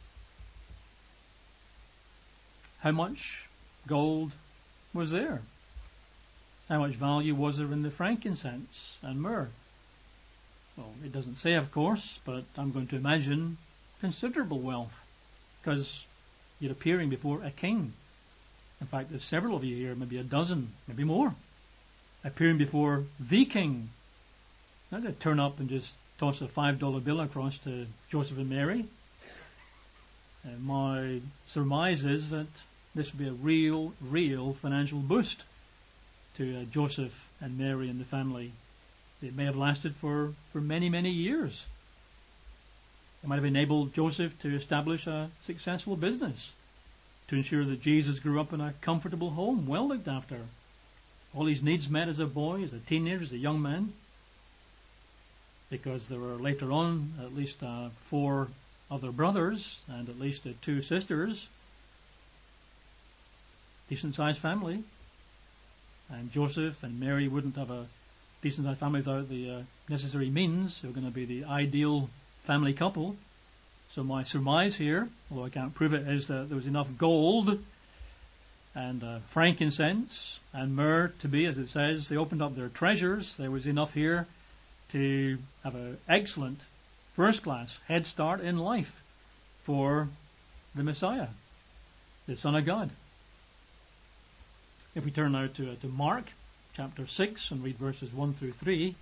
How much gold was there? How much value was there in the frankincense and myrrh? Well, it doesn't say, of course, but I'm going to imagine considerable wealth, because you're appearing before a king. In fact, there's several of you here, maybe a dozen, maybe more, appearing before the king. Not to turn up and just toss a five dollar bill across to Joseph and Mary. And my surmise is that this would be a real, real financial boost to uh, Joseph and Mary and the family. It may have lasted for, for many, many years. It might have enabled Joseph to establish a successful business, to ensure that Jesus grew up in a comfortable home, well looked after. All his needs met as a boy, as a teenager, as a young man. Because there were later on at least uh, four other brothers and at least uh, two sisters. Decent-sized family. And Joseph and Mary wouldn't have a decent-sized family without the uh, necessary means. They were going to be the ideal family couple. So my surmise here, although I can't prove it, is that there was enough gold and uh, frankincense and myrrh to be, as it says, they opened up their treasures. There was enough here to have an excellent first-class head start in life for the Messiah, the Son of God. If we turn now to, uh, to Mark chapter six and read verses one through three.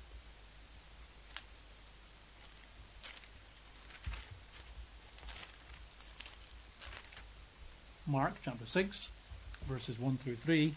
Mark chapter six, verses one through three.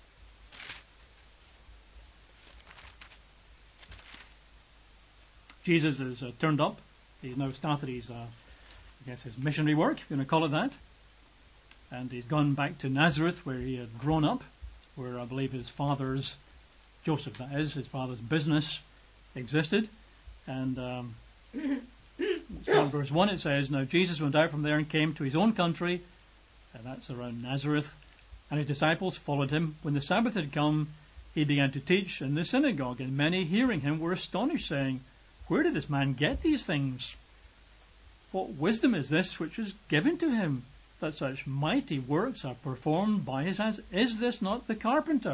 Jesus has uh, turned up. He's now started his, uh, I guess, his missionary work, if you want to call it that. And he's gone back to Nazareth, where he had grown up, where I believe his father's, Joseph that is, his father's business existed. And um, so in verse one it says, "Now Jesus went out from there and came to his own country," and that's around Nazareth, "and his disciples followed him. When the Sabbath had come, he began to teach in the synagogue, and many hearing him were astonished, saying, 'Where did this man get these things? What wisdom is this which is given to him, that such mighty works are performed by his hands? Is this not the carpenter?'"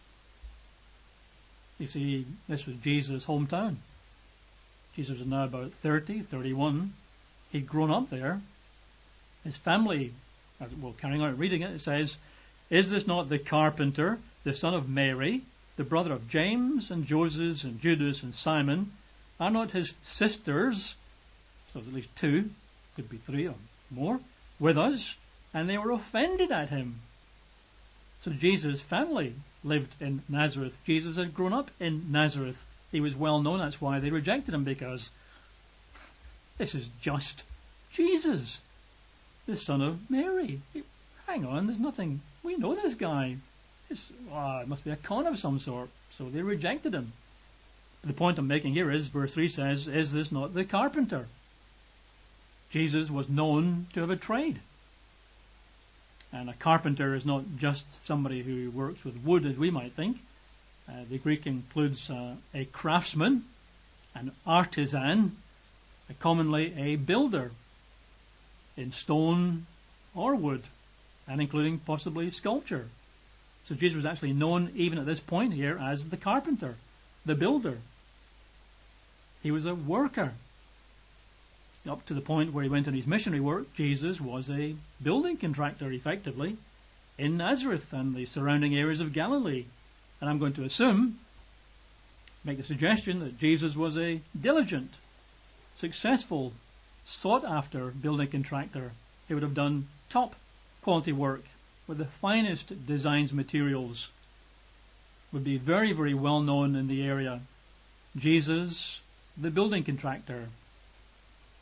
You see, this was Jesus' hometown. Jesus was now about thirty, thirty-one. He'd grown up there. His family, as well, carrying out reading it, it says, "Is this not the carpenter, the son of Mary, the brother of James and Joseph and Judas and Simon? Are not his sisters," so there's at least two, could be three or more, "with us?" And they were offended at him. So Jesus' family lived in Nazareth. Jesus had grown up in Nazareth. He was well known. That's why they rejected him, because this is just Jesus, the son of Mary. Hang on, there's nothing. We know this guy. It's, oh, it must be a con of some sort. So they rejected him. The point I'm making here is, verse three says, "Is this not the carpenter?" Jesus was known to have a trade. And a carpenter is not just somebody who works with wood, as we might think. Uh, the Greek includes uh, a craftsman, an artisan, uh, commonly a builder in stone or wood, and including possibly sculpture. So Jesus was actually known, even at this point here, as the carpenter, the builder. He was a worker. Up to the point where he went on his missionary work, Jesus was a building contractor, effectively, in Nazareth and the surrounding areas of Galilee. And I'm going to assume, make the suggestion, that Jesus was a diligent, successful, sought-after building contractor. He would have done top quality work with the finest designs, materials. Would be very, very well known in the area. Jesus, the building contractor.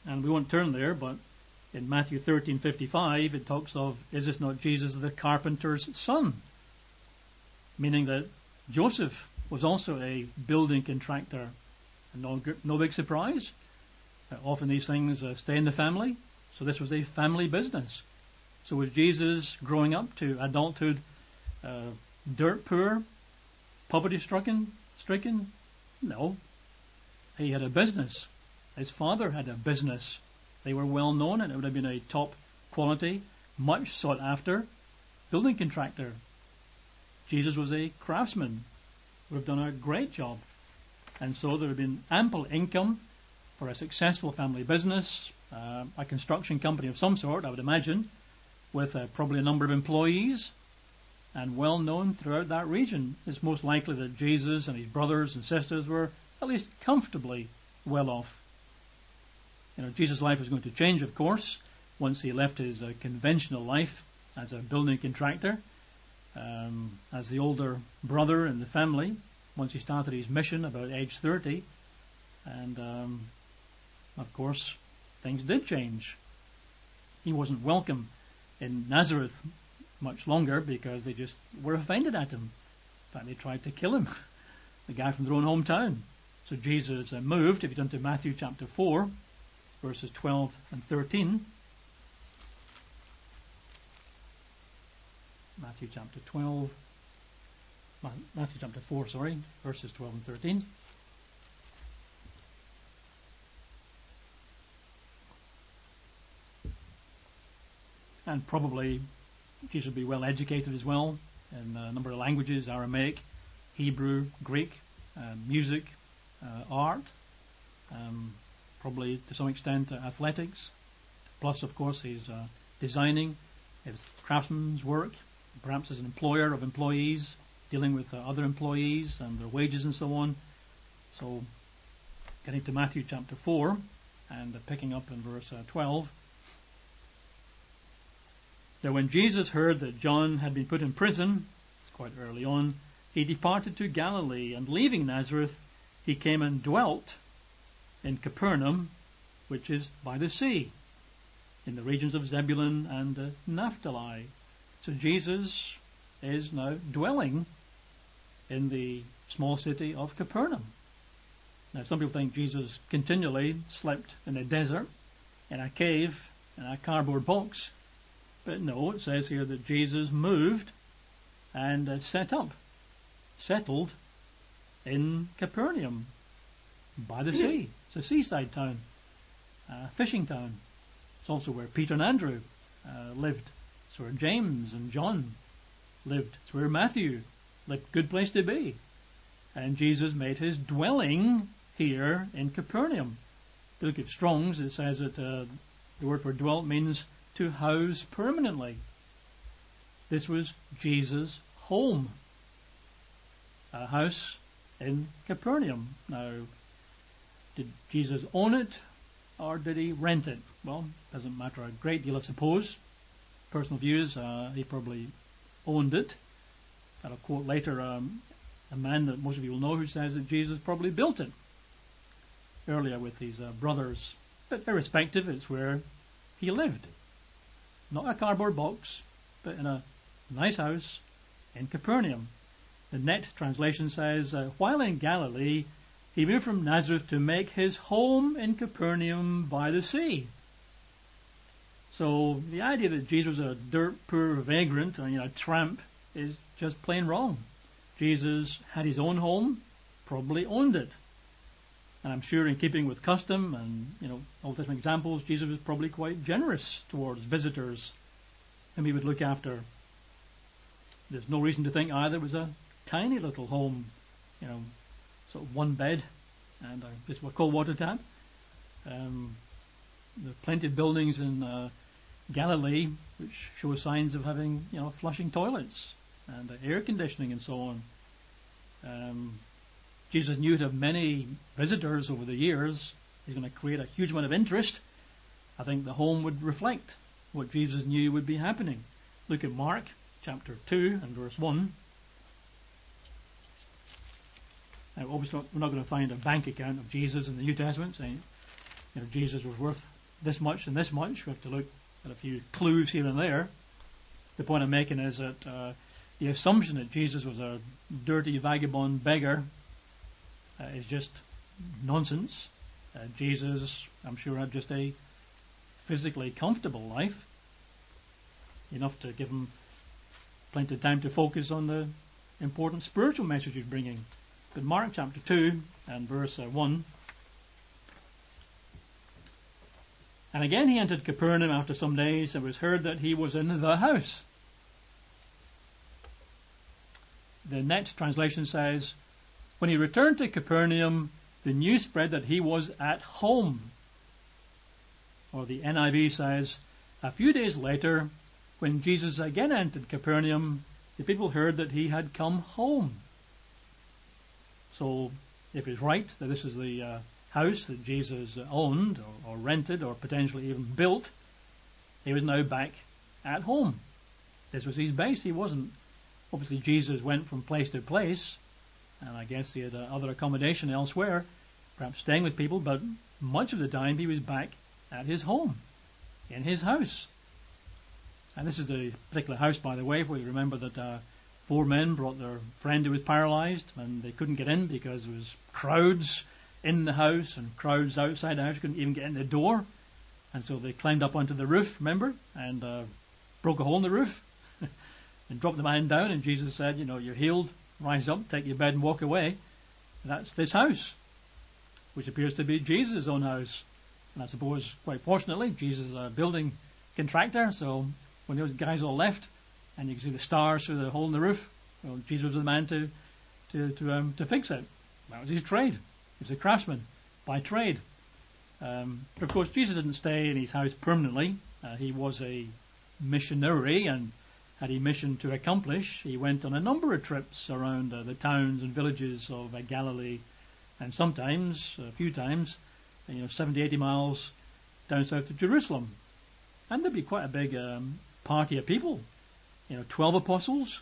And we won't turn there, but in Matthew thirteen fifty-five, it talks of, is this not Jesus the carpenter's son? Meaning that Joseph was also a building contractor. And no, no big surprise. Uh, often these things uh, stay in the family. So this was a family business. So was Jesus growing up to adulthood uh, dirt poor, poverty stricken? Stricken? No. He had a business. His father had a business. They were well known, and it would have been a top quality, much sought after building contractor. Jesus was a craftsman, would have done a great job. And so there would have been ample income for a successful family business, uh, a construction company of some sort, I would imagine, with uh, probably a number of employees, and well known throughout that region. It's most likely that Jesus and his brothers and sisters were at least comfortably well off. You know, Jesus' life was going to change, of course, once he left his uh, conventional life as a building contractor, um, as the older brother in the family, once he started his mission about age thirty. And, um, of course, things did change. He wasn't welcome in Nazareth much longer because they just were offended at him. In fact, they tried to kill him, the guy from their own hometown. So Jesus uh, moved, if you turn to Matthew chapter four, verses twelve and thirteen. Matthew chapter twelve, Matthew chapter four, sorry, verses twelve and thirteen. And probably Jesus would be well educated as well in a number of languages: Aramaic, Hebrew, Greek, uh, music, uh, art, um, probably to some extent uh, athletics. Plus, of course, his uh, designing, his craftsman's work, perhaps as an employer of employees, dealing with uh, other employees and their wages and so on. So, getting to Matthew chapter four and uh, picking up in verse uh, twelve. Now when Jesus heard that John had been put in prison, it's quite early on, he departed to Galilee, and leaving Nazareth, he came and dwelt in Capernaum, which is by the sea, in the regions of Zebulun and uh, Naphtali. So Jesus is now dwelling in the small city of Capernaum. Now some people think Jesus continually slept in a desert, in a cave, in a cardboard box. But no, it says here that Jesus moved and uh, set up, settled in Capernaum by the sea. It's a seaside town, a fishing town. It's also where Peter and Andrew uh, lived. It's where James and John lived. It's where Matthew lived. Good place to be. And Jesus made his dwelling here in Capernaum. If you look at Strong's, it says that uh, the word for dwelt means to house permanently. This was Jesus' home, a house in Capernaum. Now, did Jesus own it or did he rent it? Well, doesn't matter a great deal, I suppose. Personal views, uh, he probably owned it. I'll quote later um, a man that most of you will know who says that Jesus probably built it earlier with his uh, brothers. But irrespective, it's where he lived. Not a cardboard box, but in a nice house in Capernaum. The Net translation says, uh, while in Galilee, he moved from Nazareth to make his home in Capernaum by the sea. So the idea that Jesus was a dirt poor vagrant, or, you know, tramp, is just plain wrong. Jesus had his own home, probably owned it. And I'm sure in keeping with custom and, you know, Old Testament examples, Jesus was probably quite generous towards visitors whom he would look after. There's no reason to think either it was a tiny little home, you know, sort of one bed and uh, just a cold water tap. Um, there are plenty of buildings in uh, Galilee which show signs of having, you know, flushing toilets and uh, air conditioning and so on. Um, Jesus knew to have many visitors over the years. He's going to create a huge amount of interest. I think the home would reflect what Jesus knew would be happening. Look at Mark chapter two and verse one. Now, obviously, we're not going to find a bank account of Jesus in the New Testament saying you know, Jesus was worth this much and this much. We have to look at a few clues here and there. The point I'm making is that uh, the assumption that Jesus was a dirty, vagabond beggar uh, is just nonsense. Uh, Jesus, I'm sure, had just a physically comfortable life, enough to give him plenty of time to focus on the important spiritual message he's bringing. But Mark chapter two and verse uh, one. And again he entered Capernaum after some days, and was heard that he was in the house. The Net translation says, when he returned to Capernaum, the news spread that he was at home. Or the N I V says, a few days later, when Jesus again entered Capernaum, the people heard that he had come home. So, if it's right that this is the uh, house that Jesus owned or, or rented or potentially even built, he was now back at home. This was his base. He wasn't. Obviously, Jesus went from place to place, and I guess he had uh, other accommodation elsewhere, perhaps staying with people, but much of the time he was back at his home, in his house. And this is the particular house, by the way, where you remember that uh, four men brought their friend who was paralyzed, and they couldn't get in because there was crowds in the house and crowds outside the house, couldn't even get in the door. And so they climbed up onto the roof, remember, and uh, broke a hole in the roof and dropped the man down. And Jesus said, you know, you're healed, rise up, take your bed and walk away. And that's this house, which appears to be Jesus' own house. And I suppose, quite fortunately, Jesus is a building contractor, so when those guys all left, and you can see the stars through the hole in the roof, well, Jesus was the man to to to, um, to fix it. That was his trade. He was a craftsman by trade. Um, but of course, Jesus didn't stay in his house permanently. Uh, he was a missionary and had a mission to accomplish. He went on a number of trips around uh, the towns and villages of uh, Galilee, and sometimes, a few times, you know, seventy, eighty miles down south to Jerusalem. And there'd be quite a big um, party of people. You know, twelve apostles,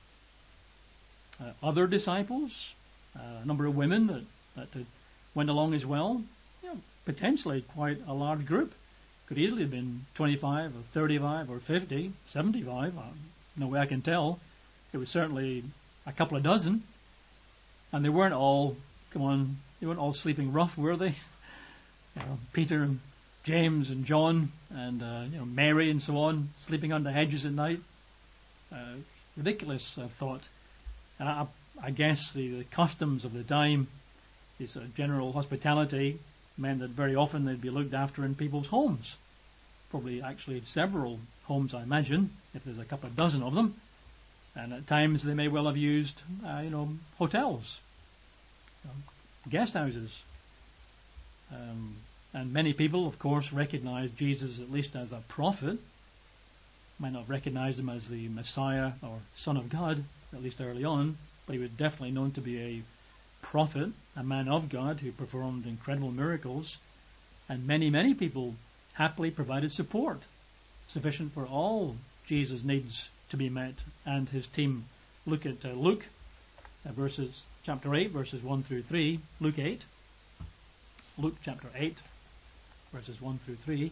uh, other disciples, uh, a number of women that, that uh, went along as well. You know, potentially quite a large group. Could easily have been twenty-five or thirty-five or fifty, seventy-five. Uh, no way I can tell. It was certainly a couple of dozen. And they weren't all, come on, they weren't all sleeping rough, were they? You know, Peter and James and John and uh, you know, Mary and so on, sleeping under hedges at night. Uh, ridiculous uh, thought. And I, I guess the, the customs of the time, this uh, general hospitality, meant that very often they'd be looked after in people's homes. Probably actually several homes, I imagine, if there's a couple of dozen of them. And at times they may well have used, uh, you know, hotels, um, guest houses. Um, and many people, of course, recognize Jesus at least as a prophet. Might not have recognized him as the Messiah or Son of God, at least early on, but he was definitely known to be a prophet, a man of God who performed incredible miracles. And many, many people happily provided support sufficient for all Jesus' needs to be met and his team. Look at uh, Luke, uh, verses chapter eight, verses one through three. Luke eight. Luke chapter eight, verses one through three.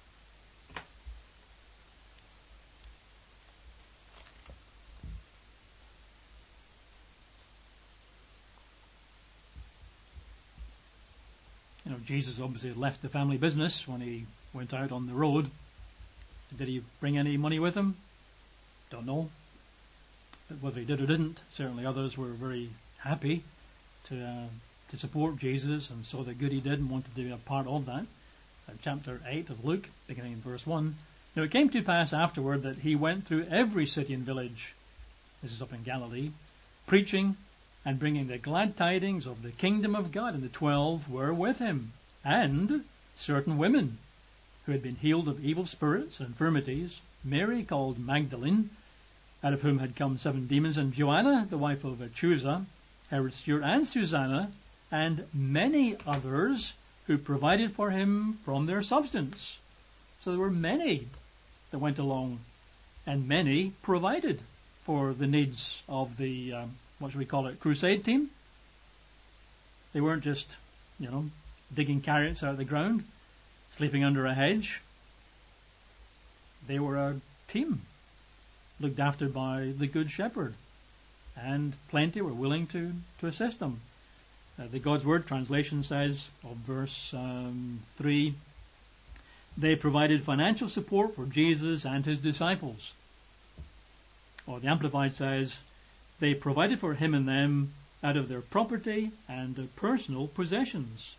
You know, Jesus obviously left the family business when he went out on the road. Did he bring any money with him? Don't know. But whether he did or didn't, certainly others were very happy to uh, to support Jesus and saw the good he did and wanted to be a part of that. Uh, chapter eight of Luke, beginning in verse one. Now it came to pass afterward that he went through every city and village, this is up in Galilee, preaching and bringing the glad tidings of the kingdom of God. And the twelve were with him, and certain women who had been healed of evil spirits and infirmities, Mary called Magdalene, out of whom had come seven demons, and Joanna, the wife of Chuza, Herod's steward, and Susanna, and many others who provided for him from their substance. So there were many that went along, and many provided for the needs of the, um, what should we call it, crusade team. They weren't just, you know, digging chariots out of the ground. sleeping under a hedge. They were a team, looked after by the Good Shepherd, and plenty were willing to, to assist them. Uh, the God's Word translation says, of verse um, three, they provided financial support for Jesus and his disciples. Or the Amplified says, they provided for him and them out of their property and their personal possessions.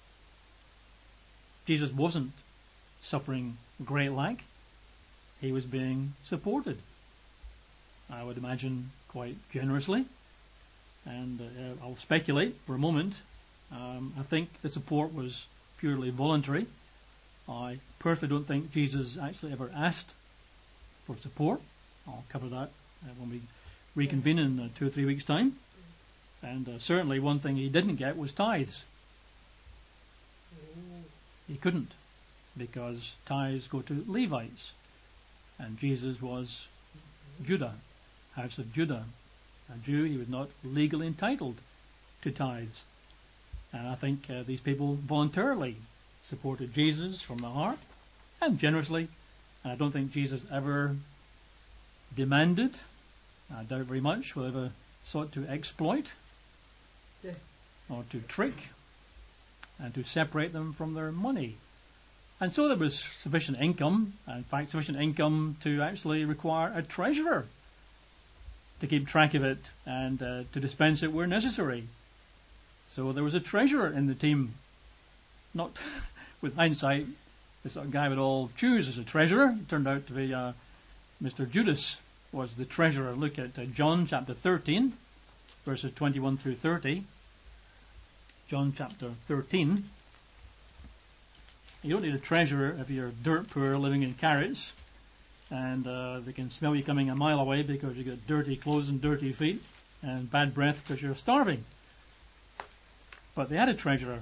Jesus wasn't suffering great lack. He was being supported, I would imagine, quite generously. And uh, I'll speculate for a moment. Um, I think the support was purely voluntary. I personally don't think Jesus actually ever asked for support. I'll cover that uh, when we reconvene in uh, two or three weeks' time. And uh, certainly one thing he didn't get was tithes. He couldn't, because tithes go to Levites. And Jesus was Judah, house of Judah. A Jew, he was not legally entitled to tithes. And I think uh, these people voluntarily supported Jesus from the heart and generously. And I don't think Jesus ever demanded, I doubt very much, will ever sought to exploit yeah. or to trick and to separate them from their money. And so there was sufficient income, in fact sufficient income to actually require a treasurer to keep track of it and uh, to dispense it where necessary. So there was a treasurer in the team. Not with hindsight, the sort of guy we'd all choose as a treasurer. It turned out to be uh, Mister Judas was the treasurer. Look at uh, John chapter thirteen, verses twenty-one through thirty. John chapter thirteen. You don't need a treasurer if you're dirt poor living in carrots and uh, they can smell you coming a mile away because you've got dirty clothes and dirty feet and bad breath because you're starving. But they had a treasurer.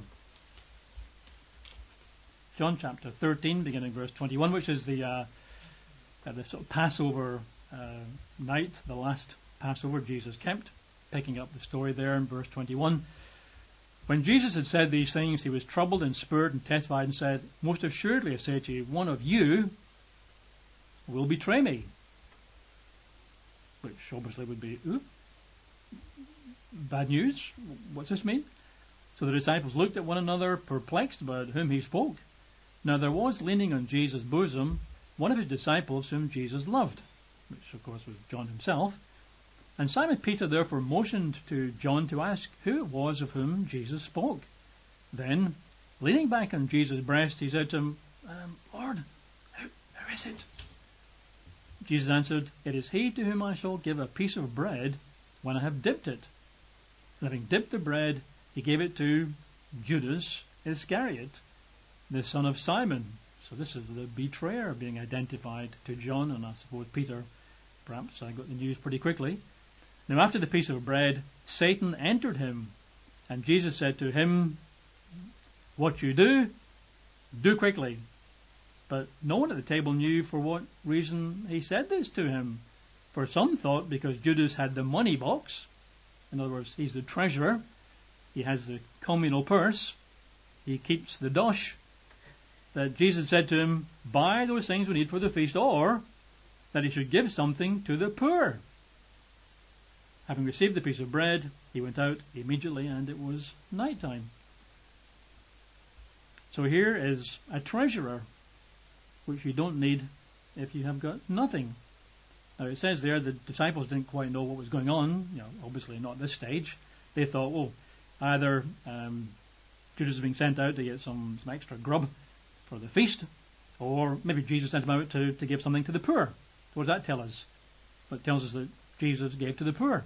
John chapter thirteen, beginning verse twenty-one, which is the uh, uh, the sort of Passover uh, night, the last Passover Jesus kept. Picking up the story there in verse twenty-one. When Jesus had said these things, he was troubled in spirit and testified and said, most assuredly I say to you, one of you will betray me. Which obviously would be, ooh, bad news. What's this mean? So the disciples looked at one another, perplexed about whom he spoke. Now there was leaning on Jesus' bosom one of his disciples whom Jesus loved, which of course was John himself. And Simon Peter therefore motioned to John to ask who it was of whom Jesus spoke. Then, leaning back on Jesus' breast, he said to him, um, Lord, who, who is it? Jesus answered, it is he to whom I shall give a piece of bread when I have dipped it. And having dipped the bread, he gave it to Judas Iscariot, the son of Simon. So this is the betrayer being identified to John, and I suppose Peter, perhaps I got the news pretty quickly. Now after the piece of bread, Satan entered him, and Jesus said to him, what you do, do quickly. But no one at the table knew for what reason he said this to him. For some thought because Judas had the money box, in other words, he's the treasurer, he has the communal purse, he keeps the dosh, that Jesus said to him, buy those things we need for the feast, or that he should give something to the poor. Having received the piece of bread, he went out immediately, and it was night time. So here is a treasurer, which you don't need if you have got nothing. Now it says there the disciples didn't quite know what was going on, you know, obviously not at this stage. They thought, well, either um, Judas is being sent out to get some, some extra grub for the feast, or maybe Jesus sent him out to, to give something to the poor. What does that tell us? Well, it tells us that Jesus gave to the poor.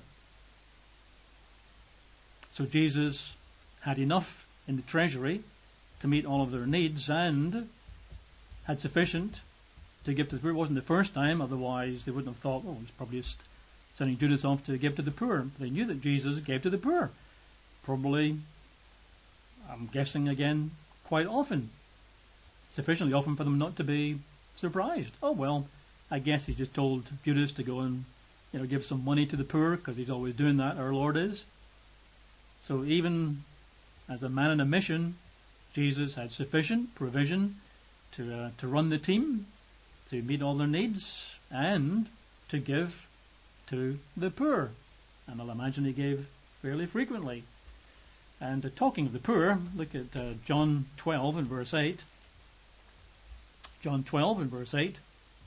So Jesus had enough in the treasury to meet all of their needs and had sufficient to give to the poor. It wasn't the first time, otherwise they wouldn't have thought, oh, it's probably just sending Judas off to give to the poor. They knew that Jesus gave to the poor. Probably, I'm guessing again, quite often. Sufficiently often for them not to be surprised. Oh, well, I guess he just told Judas to go and, you know, give some money to the poor, because he's always doing that, our Lord is. So even as a man on a mission, Jesus had sufficient provision to uh, to run the team, to meet all their needs, and to give to the poor. And I'll imagine he gave fairly frequently. And uh, talking of the poor, look at uh, John twelve and verse eight. John twelve and verse eight.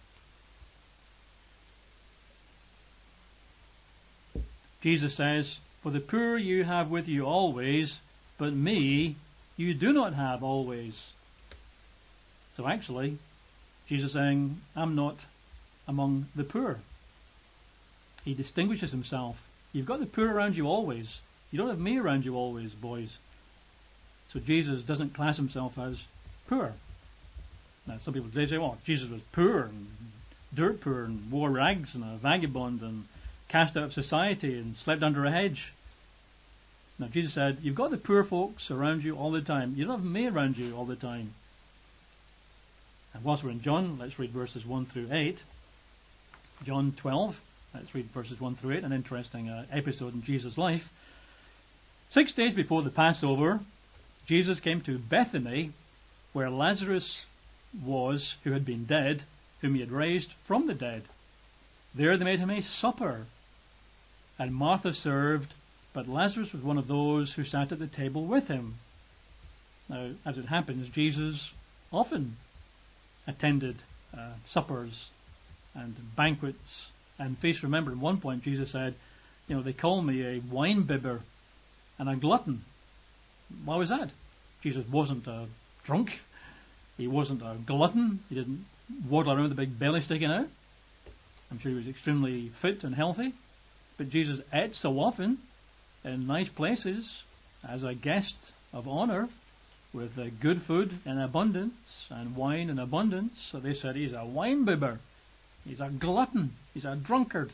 Jesus says, "For the poor you have with you always, but me you do not have always." So actually, Jesus is saying, I'm not among the poor. He distinguishes himself. You've got the poor around you always. You don't have me around you always, boys. So Jesus doesn't class himself as poor. Now, some people today say, well, Jesus was poor and dirt poor and wore rags and a vagabond and cast out of society and slept under a hedge. Now, Jesus said, you've got the poor folks around you all the time. You don't have me around you all the time. And whilst we're in John, let's read verses one through eight. John twelve, let's read verses one through eight, an interesting uh, episode in Jesus' life. Six days before the Passover, Jesus came to Bethany, where Lazarus was, who had been dead, whom he had raised from the dead. There they made him a supper, and Martha served, but Lazarus was one of those who sat at the table with him. Now, as it happens, Jesus often attended uh, suppers and banquets and feasts. Remember, at one point Jesus said, you know, they call me a wine bibber and a glutton. Why was that? Jesus wasn't a drunk. He wasn't a glutton. He didn't waddle around with a big belly sticking out. I'm sure he was extremely fit and healthy. But Jesus ate so often in nice places as a guest of honor, with uh, good food in abundance and wine in abundance. So they said he's a wine bibber. He's a glutton. He's a drunkard.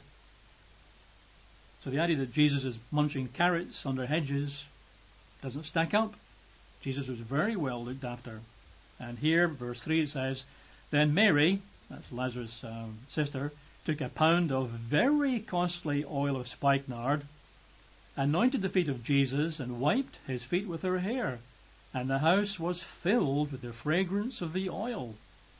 So the idea that Jesus is munching carrots under hedges doesn't stack up. Jesus was very well looked after. And here, verse three, it says, Then Mary, that's Lazarus' um, sister, took a pound of very costly oil of spikenard, anointed the feet of Jesus, and wiped his feet with her hair. And the house was filled with the fragrance of the oil.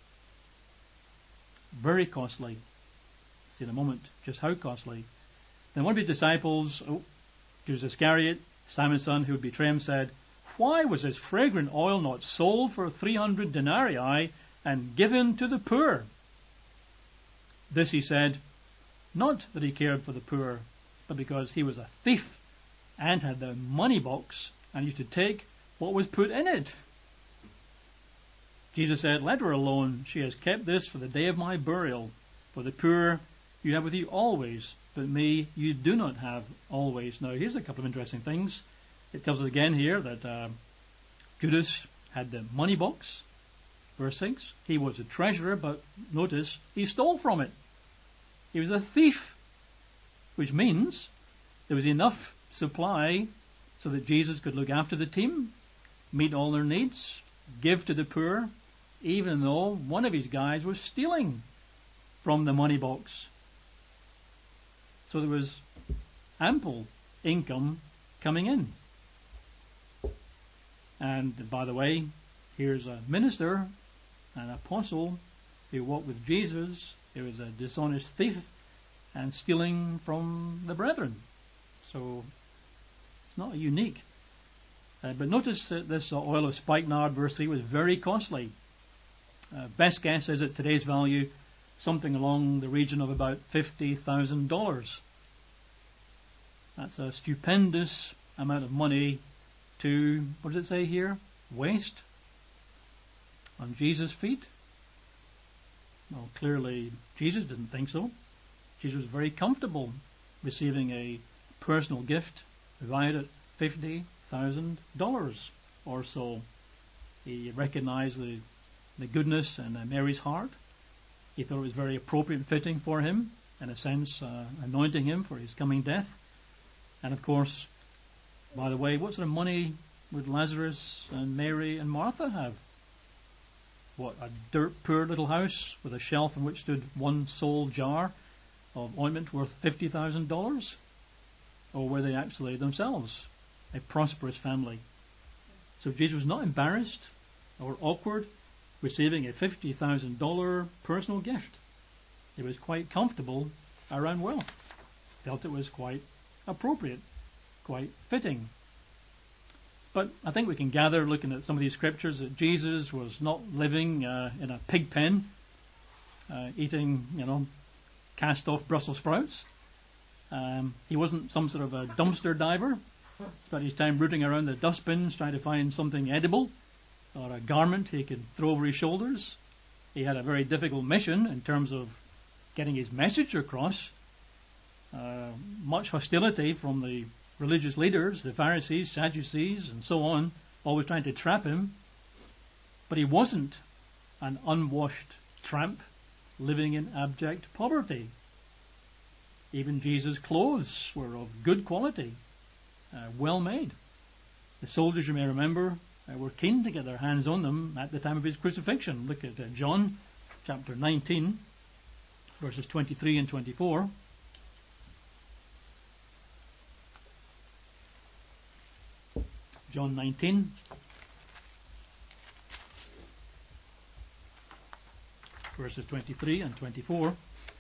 Very costly. See in a moment just how costly. Then one of his disciples, oh, Judas Iscariot, Simon's son, who would betray him, said, Why was this fragrant oil not sold for three hundred denarii and given to the poor? This he said, not that he cared for the poor, but because he was a thief and had the money box and used to take what was put in it. Jesus said, Let her alone. She has kept this for the day of my burial. For the poor you have with you always, but me you do not have always. Now, here's a couple of interesting things. It tells us again here that uh, Judas had the money box. Verse six. He was a treasurer, but notice, he stole from it. He was a thief, which means there was enough supply so that Jesus could look after the team, meet all their needs, give to the poor, even though one of his guys was stealing from the money box. So there was ample income coming in. And by the way, here's a minister, an apostle, who walked with Jesus, who was a dishonest thief and stealing from the brethren. So it's not unique. Uh, but notice that this uh, oil of spikenard, verse three, was very costly. Uh, best guess is at today's value something along the region of about fifty thousand dollars. That's a stupendous amount of money to, what does it say here? Waste on Jesus' feet? Well, clearly Jesus didn't think so. Jesus was very comfortable receiving a personal gift valued at fifty thousand dollars or so. He recognized the, the goodness in uh, Mary's heart. He thought it was very appropriate and fitting for him, in a sense, uh, anointing him for his coming death. And of course, by the way, what sort of money would Lazarus and Mary and Martha have? What, a dirt poor little house with a shelf in which stood one sole jar of ointment worth fifty thousand dollars? Or were they actually themselves a prosperous family? So Jesus was not embarrassed or awkward receiving a fifty thousand dollars personal gift. He was quite comfortable around wealth. Felt it was quite appropriate, quite fitting. But I think we can gather, looking at some of these scriptures, that Jesus was not living uh, in a pig pen, uh, eating, you know, cast-off Brussels sprouts. Um, he wasn't some sort of a dumpster diver. Spent his time rooting around the dustbins trying to find something edible or a garment he could throw over his shoulders. He had a very difficult mission in terms of getting his message across. Uh, much hostility from the religious leaders, the Pharisees, Sadducees, and so on, always trying to trap him. But he wasn't an unwashed tramp living in abject poverty. Even Jesus' clothes were of good quality, uh, well made. The soldiers, you may remember, uh, were keen to get their hands on them at the time of his crucifixion. Look at uh, John chapter nineteen, verses twenty-three and twenty-four. John nineteen, verses twenty-three and twenty-four.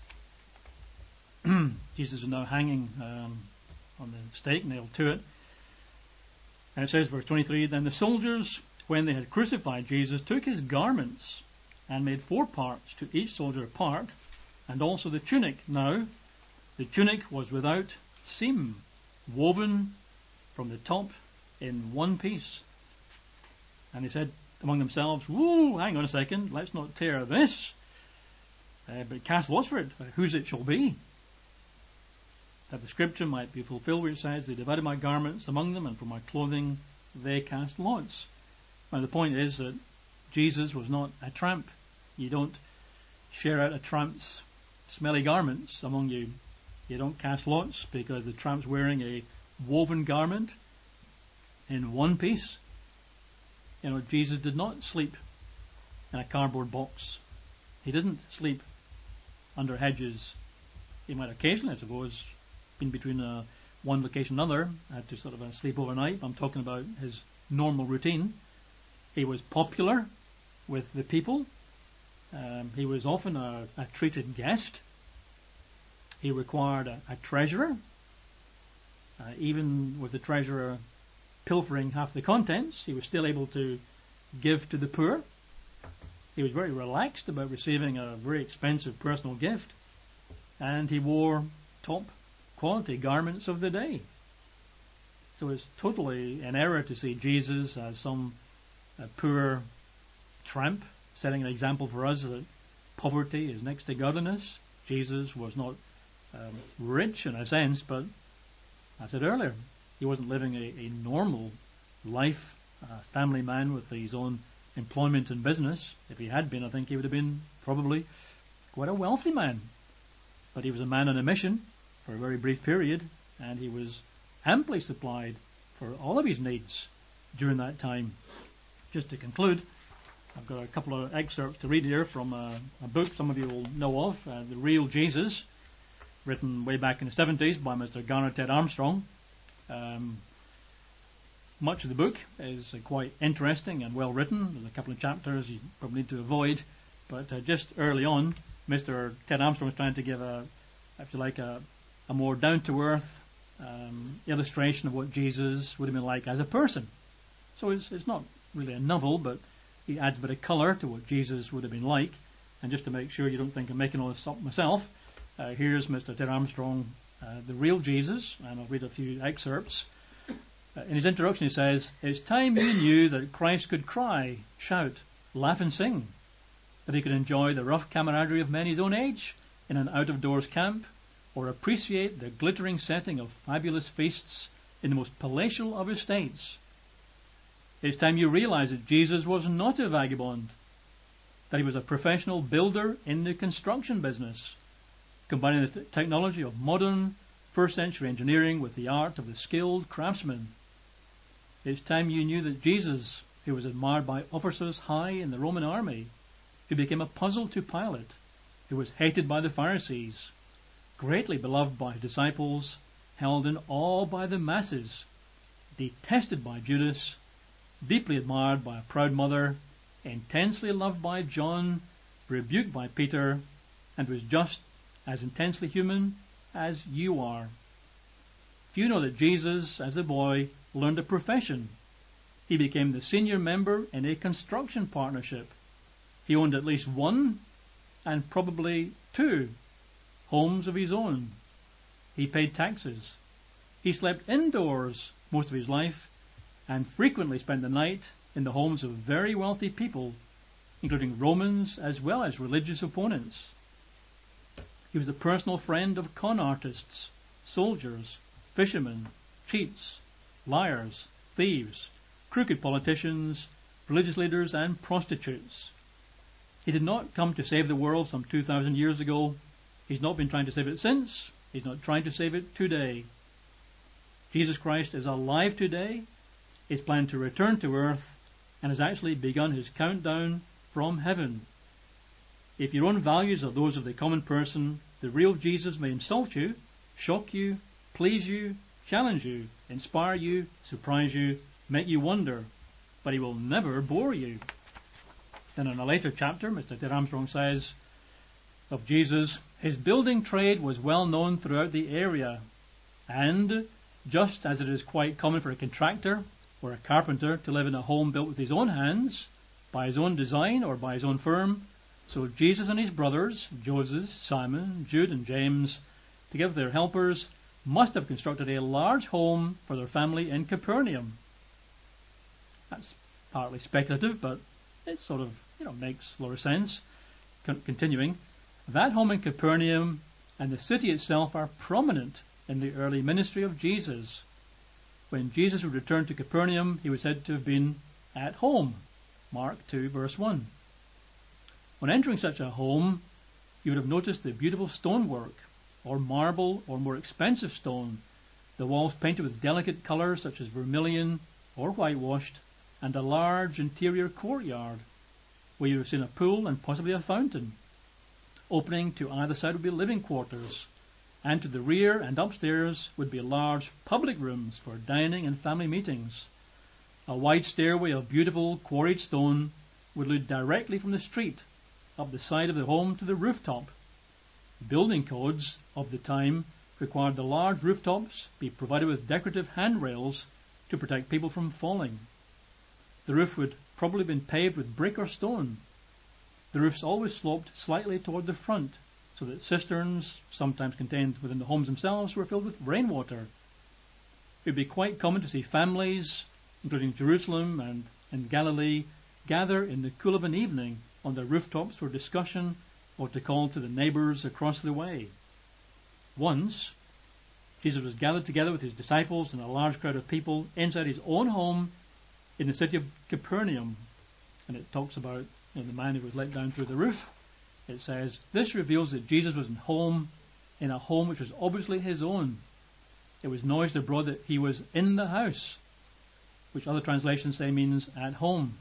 Jesus is now hanging um, on the stake, nailed to it. And it says, verse twenty-three, Then the soldiers, when they had crucified Jesus, took his garments and made four parts, to each soldier a part, and also the tunic. Now, the tunic was without seam, woven from the top in one piece. And they said among themselves, Whoa, hang on a second, let's not tear this, uh, but cast lots for it, uh, whose it shall be. That the scripture might be fulfilled, which says, They divided my garments among them, and for my clothing they cast lots. Now the point is that Jesus was not a tramp. You don't share out a tramp's smelly garments among you. You don't cast lots because the tramp's wearing a woven garment in one piece. You know, Jesus did not sleep in a cardboard box. He didn't sleep under hedges. He might occasionally, I suppose, been between uh, one location and another, had to sort of uh, sleep overnight. I'm talking about his normal routine. He was popular with the people. Um, he was often a, a treated guest. He required a, a treasurer. Uh, even with the treasurer pilfering half the contents, he was still able to give to the poor. He was very relaxed about receiving a very expensive personal gift, and he wore top quality garments of the day. So it's totally an error to see Jesus as some uh, poor tramp, setting an example for us that poverty is next to godliness. Jesus was not um, rich in a sense, but I said earlier, he wasn't living a, a normal life, a family man with his own employment and business. If he had been, I think he would have been probably quite a wealthy man. But he was a man on a mission for a very brief period, and he was amply supplied for all of his needs during that time. Just to conclude, I've got a couple of excerpts to read here from a, a book some of you will know of, uh, The Real Jesus, written way back in the seventies by Mister Garner Ted Armstrong. Um, much of the book is uh, quite interesting and well written. There's a couple of chapters you probably need to avoid, but uh, just early on, Mister Ted Armstrong was trying to give a, if you like, a, a more down-to-earth um, illustration of what Jesus would have been like as a person. So it's, it's not really a novel, but he adds a bit of colour to what Jesus would have been like. And just to make sure you don't think I'm making all this up myself, uh, here's Mister Ted Armstrong, uh, The Real Jesus, and I'll read a few excerpts. Uh, in his introduction he says, It's time you knew that Christ could cry, shout, laugh and sing, that he could enjoy the rough camaraderie of men his own age in an out-of-doors camp, or appreciate the glittering setting of fabulous feasts in the most palatial of estates. It's time you realize that Jesus was not a vagabond, that he was a professional builder in the construction business, combining the t- technology of modern first century engineering with the art of the skilled craftsman. It's time you knew that Jesus, who was admired by officers high in the Roman army, who became a puzzle to Pilate, who was hated by the Pharisees, greatly beloved by his disciples, held in awe by the masses, detested by Judas, deeply admired by a proud mother, intensely loved by John, rebuked by Peter, and was just as intensely human as you are. Few know that Jesus, as a boy, learned a profession. He became the senior member in a construction partnership. He owned at least one, and probably two, homes of his own. He paid taxes. He slept indoors most of his life, and frequently spent the night in the homes of very wealthy people, including Romans as well as religious opponents. He was a personal friend of con artists, soldiers, fishermen, cheats, liars, thieves, crooked politicians, religious leaders, and prostitutes. He did not come to save the world some two thousand years ago. He's not been trying to save it since. He's not trying to save it today. Jesus Christ is alive today. He's planned to return to earth and has actually begun his countdown from heaven. If your own values are those of the common person, the real Jesus may insult you, shock you, please you, challenge you, inspire you, surprise you, make you wonder, but he will never bore you. Then in a later chapter, Mister Ted Armstrong says of Jesus, his building trade was well known throughout the area, and just as it is quite common for a contractor or a carpenter to live in a home built with his own hands, by his own design or by his own firm, so Jesus and his brothers, Joseph, Simon, Jude, and James, together with their helpers, must have constructed a large home for their family in Capernaum. That's partly speculative, but it sort of, you know, makes a lot of sense. Con- continuing, that home in Capernaum and the city itself are prominent in the early ministry of Jesus. When Jesus would return to Capernaum, he was said to have been at home. Mark two, verse one. When entering such a home, you would have noticed the beautiful stonework, or marble, or more expensive stone, the walls painted with delicate colours such as vermilion or whitewashed, and a large interior courtyard where you would have seen a pool and possibly a fountain. Opening to either side would be living quarters, and to the rear and upstairs would be large public rooms for dining and family meetings. A wide stairway of beautiful quarried stone would lead directly from the street up the side of the home to the rooftop. Building codes of the time required the large rooftops be provided with decorative handrails to protect people from falling. The roof would probably have been paved with brick or stone. The roofs always sloped slightly toward the front, so that cisterns, sometimes contained within the homes themselves, were filled with rainwater. It would be quite common to see families, including Jerusalem and, and Galilee, gather in the cool of an evening on their rooftops for discussion or to call to the neighbours across the way. Once, Jesus was gathered together with his disciples and a large crowd of people inside his own home in the city of Capernaum. And it talks about, you know, the man who was let down through the roof. It says, this reveals that Jesus was in home, in a home which was obviously his own. It was noised abroad that he was in the house, which other translations say means at home.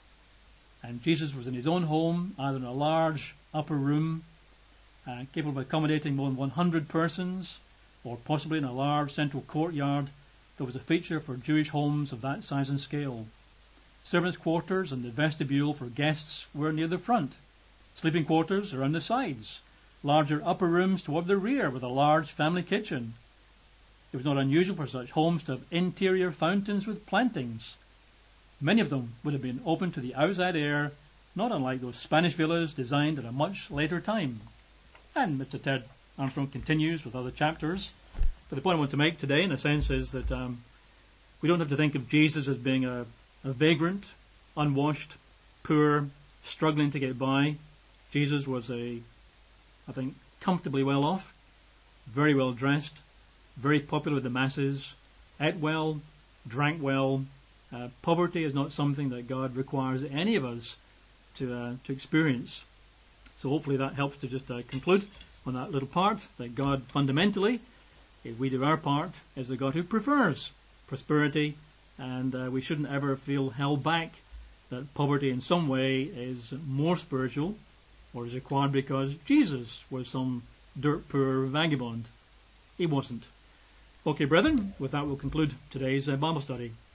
And Jesus was in his own home, either in a large upper room, uh, capable of accommodating more than one hundred persons, or possibly in a large central courtyard that was a feature for Jewish homes of that size and scale. Servants' quarters and the vestibule for guests were near the front. Sleeping quarters around the sides. Larger upper rooms toward the rear with a large family kitchen. It was not unusual for such homes to have interior fountains with plantings. Many of them would have been open to the outside air, not unlike those Spanish villas designed at a much later time. And Mister Ted Armstrong continues with other chapters. But the point I want to make today, in a sense, is that um, we don't have to think of Jesus as being a, a vagrant, unwashed, poor, struggling to get by. Jesus was a, I think, comfortably well off, very well dressed, very popular with the masses, ate well, drank well. Uh, poverty is not something that God requires any of us to uh, to experience. So hopefully that helps to just uh, conclude on that little part, that God fundamentally, if we do our part, is a God who prefers prosperity, and uh, we shouldn't ever feel held back that poverty in some way is more spiritual or is required because Jesus was some dirt poor vagabond. He wasn't. Okay, brethren, with that we'll conclude today's uh, Bible study.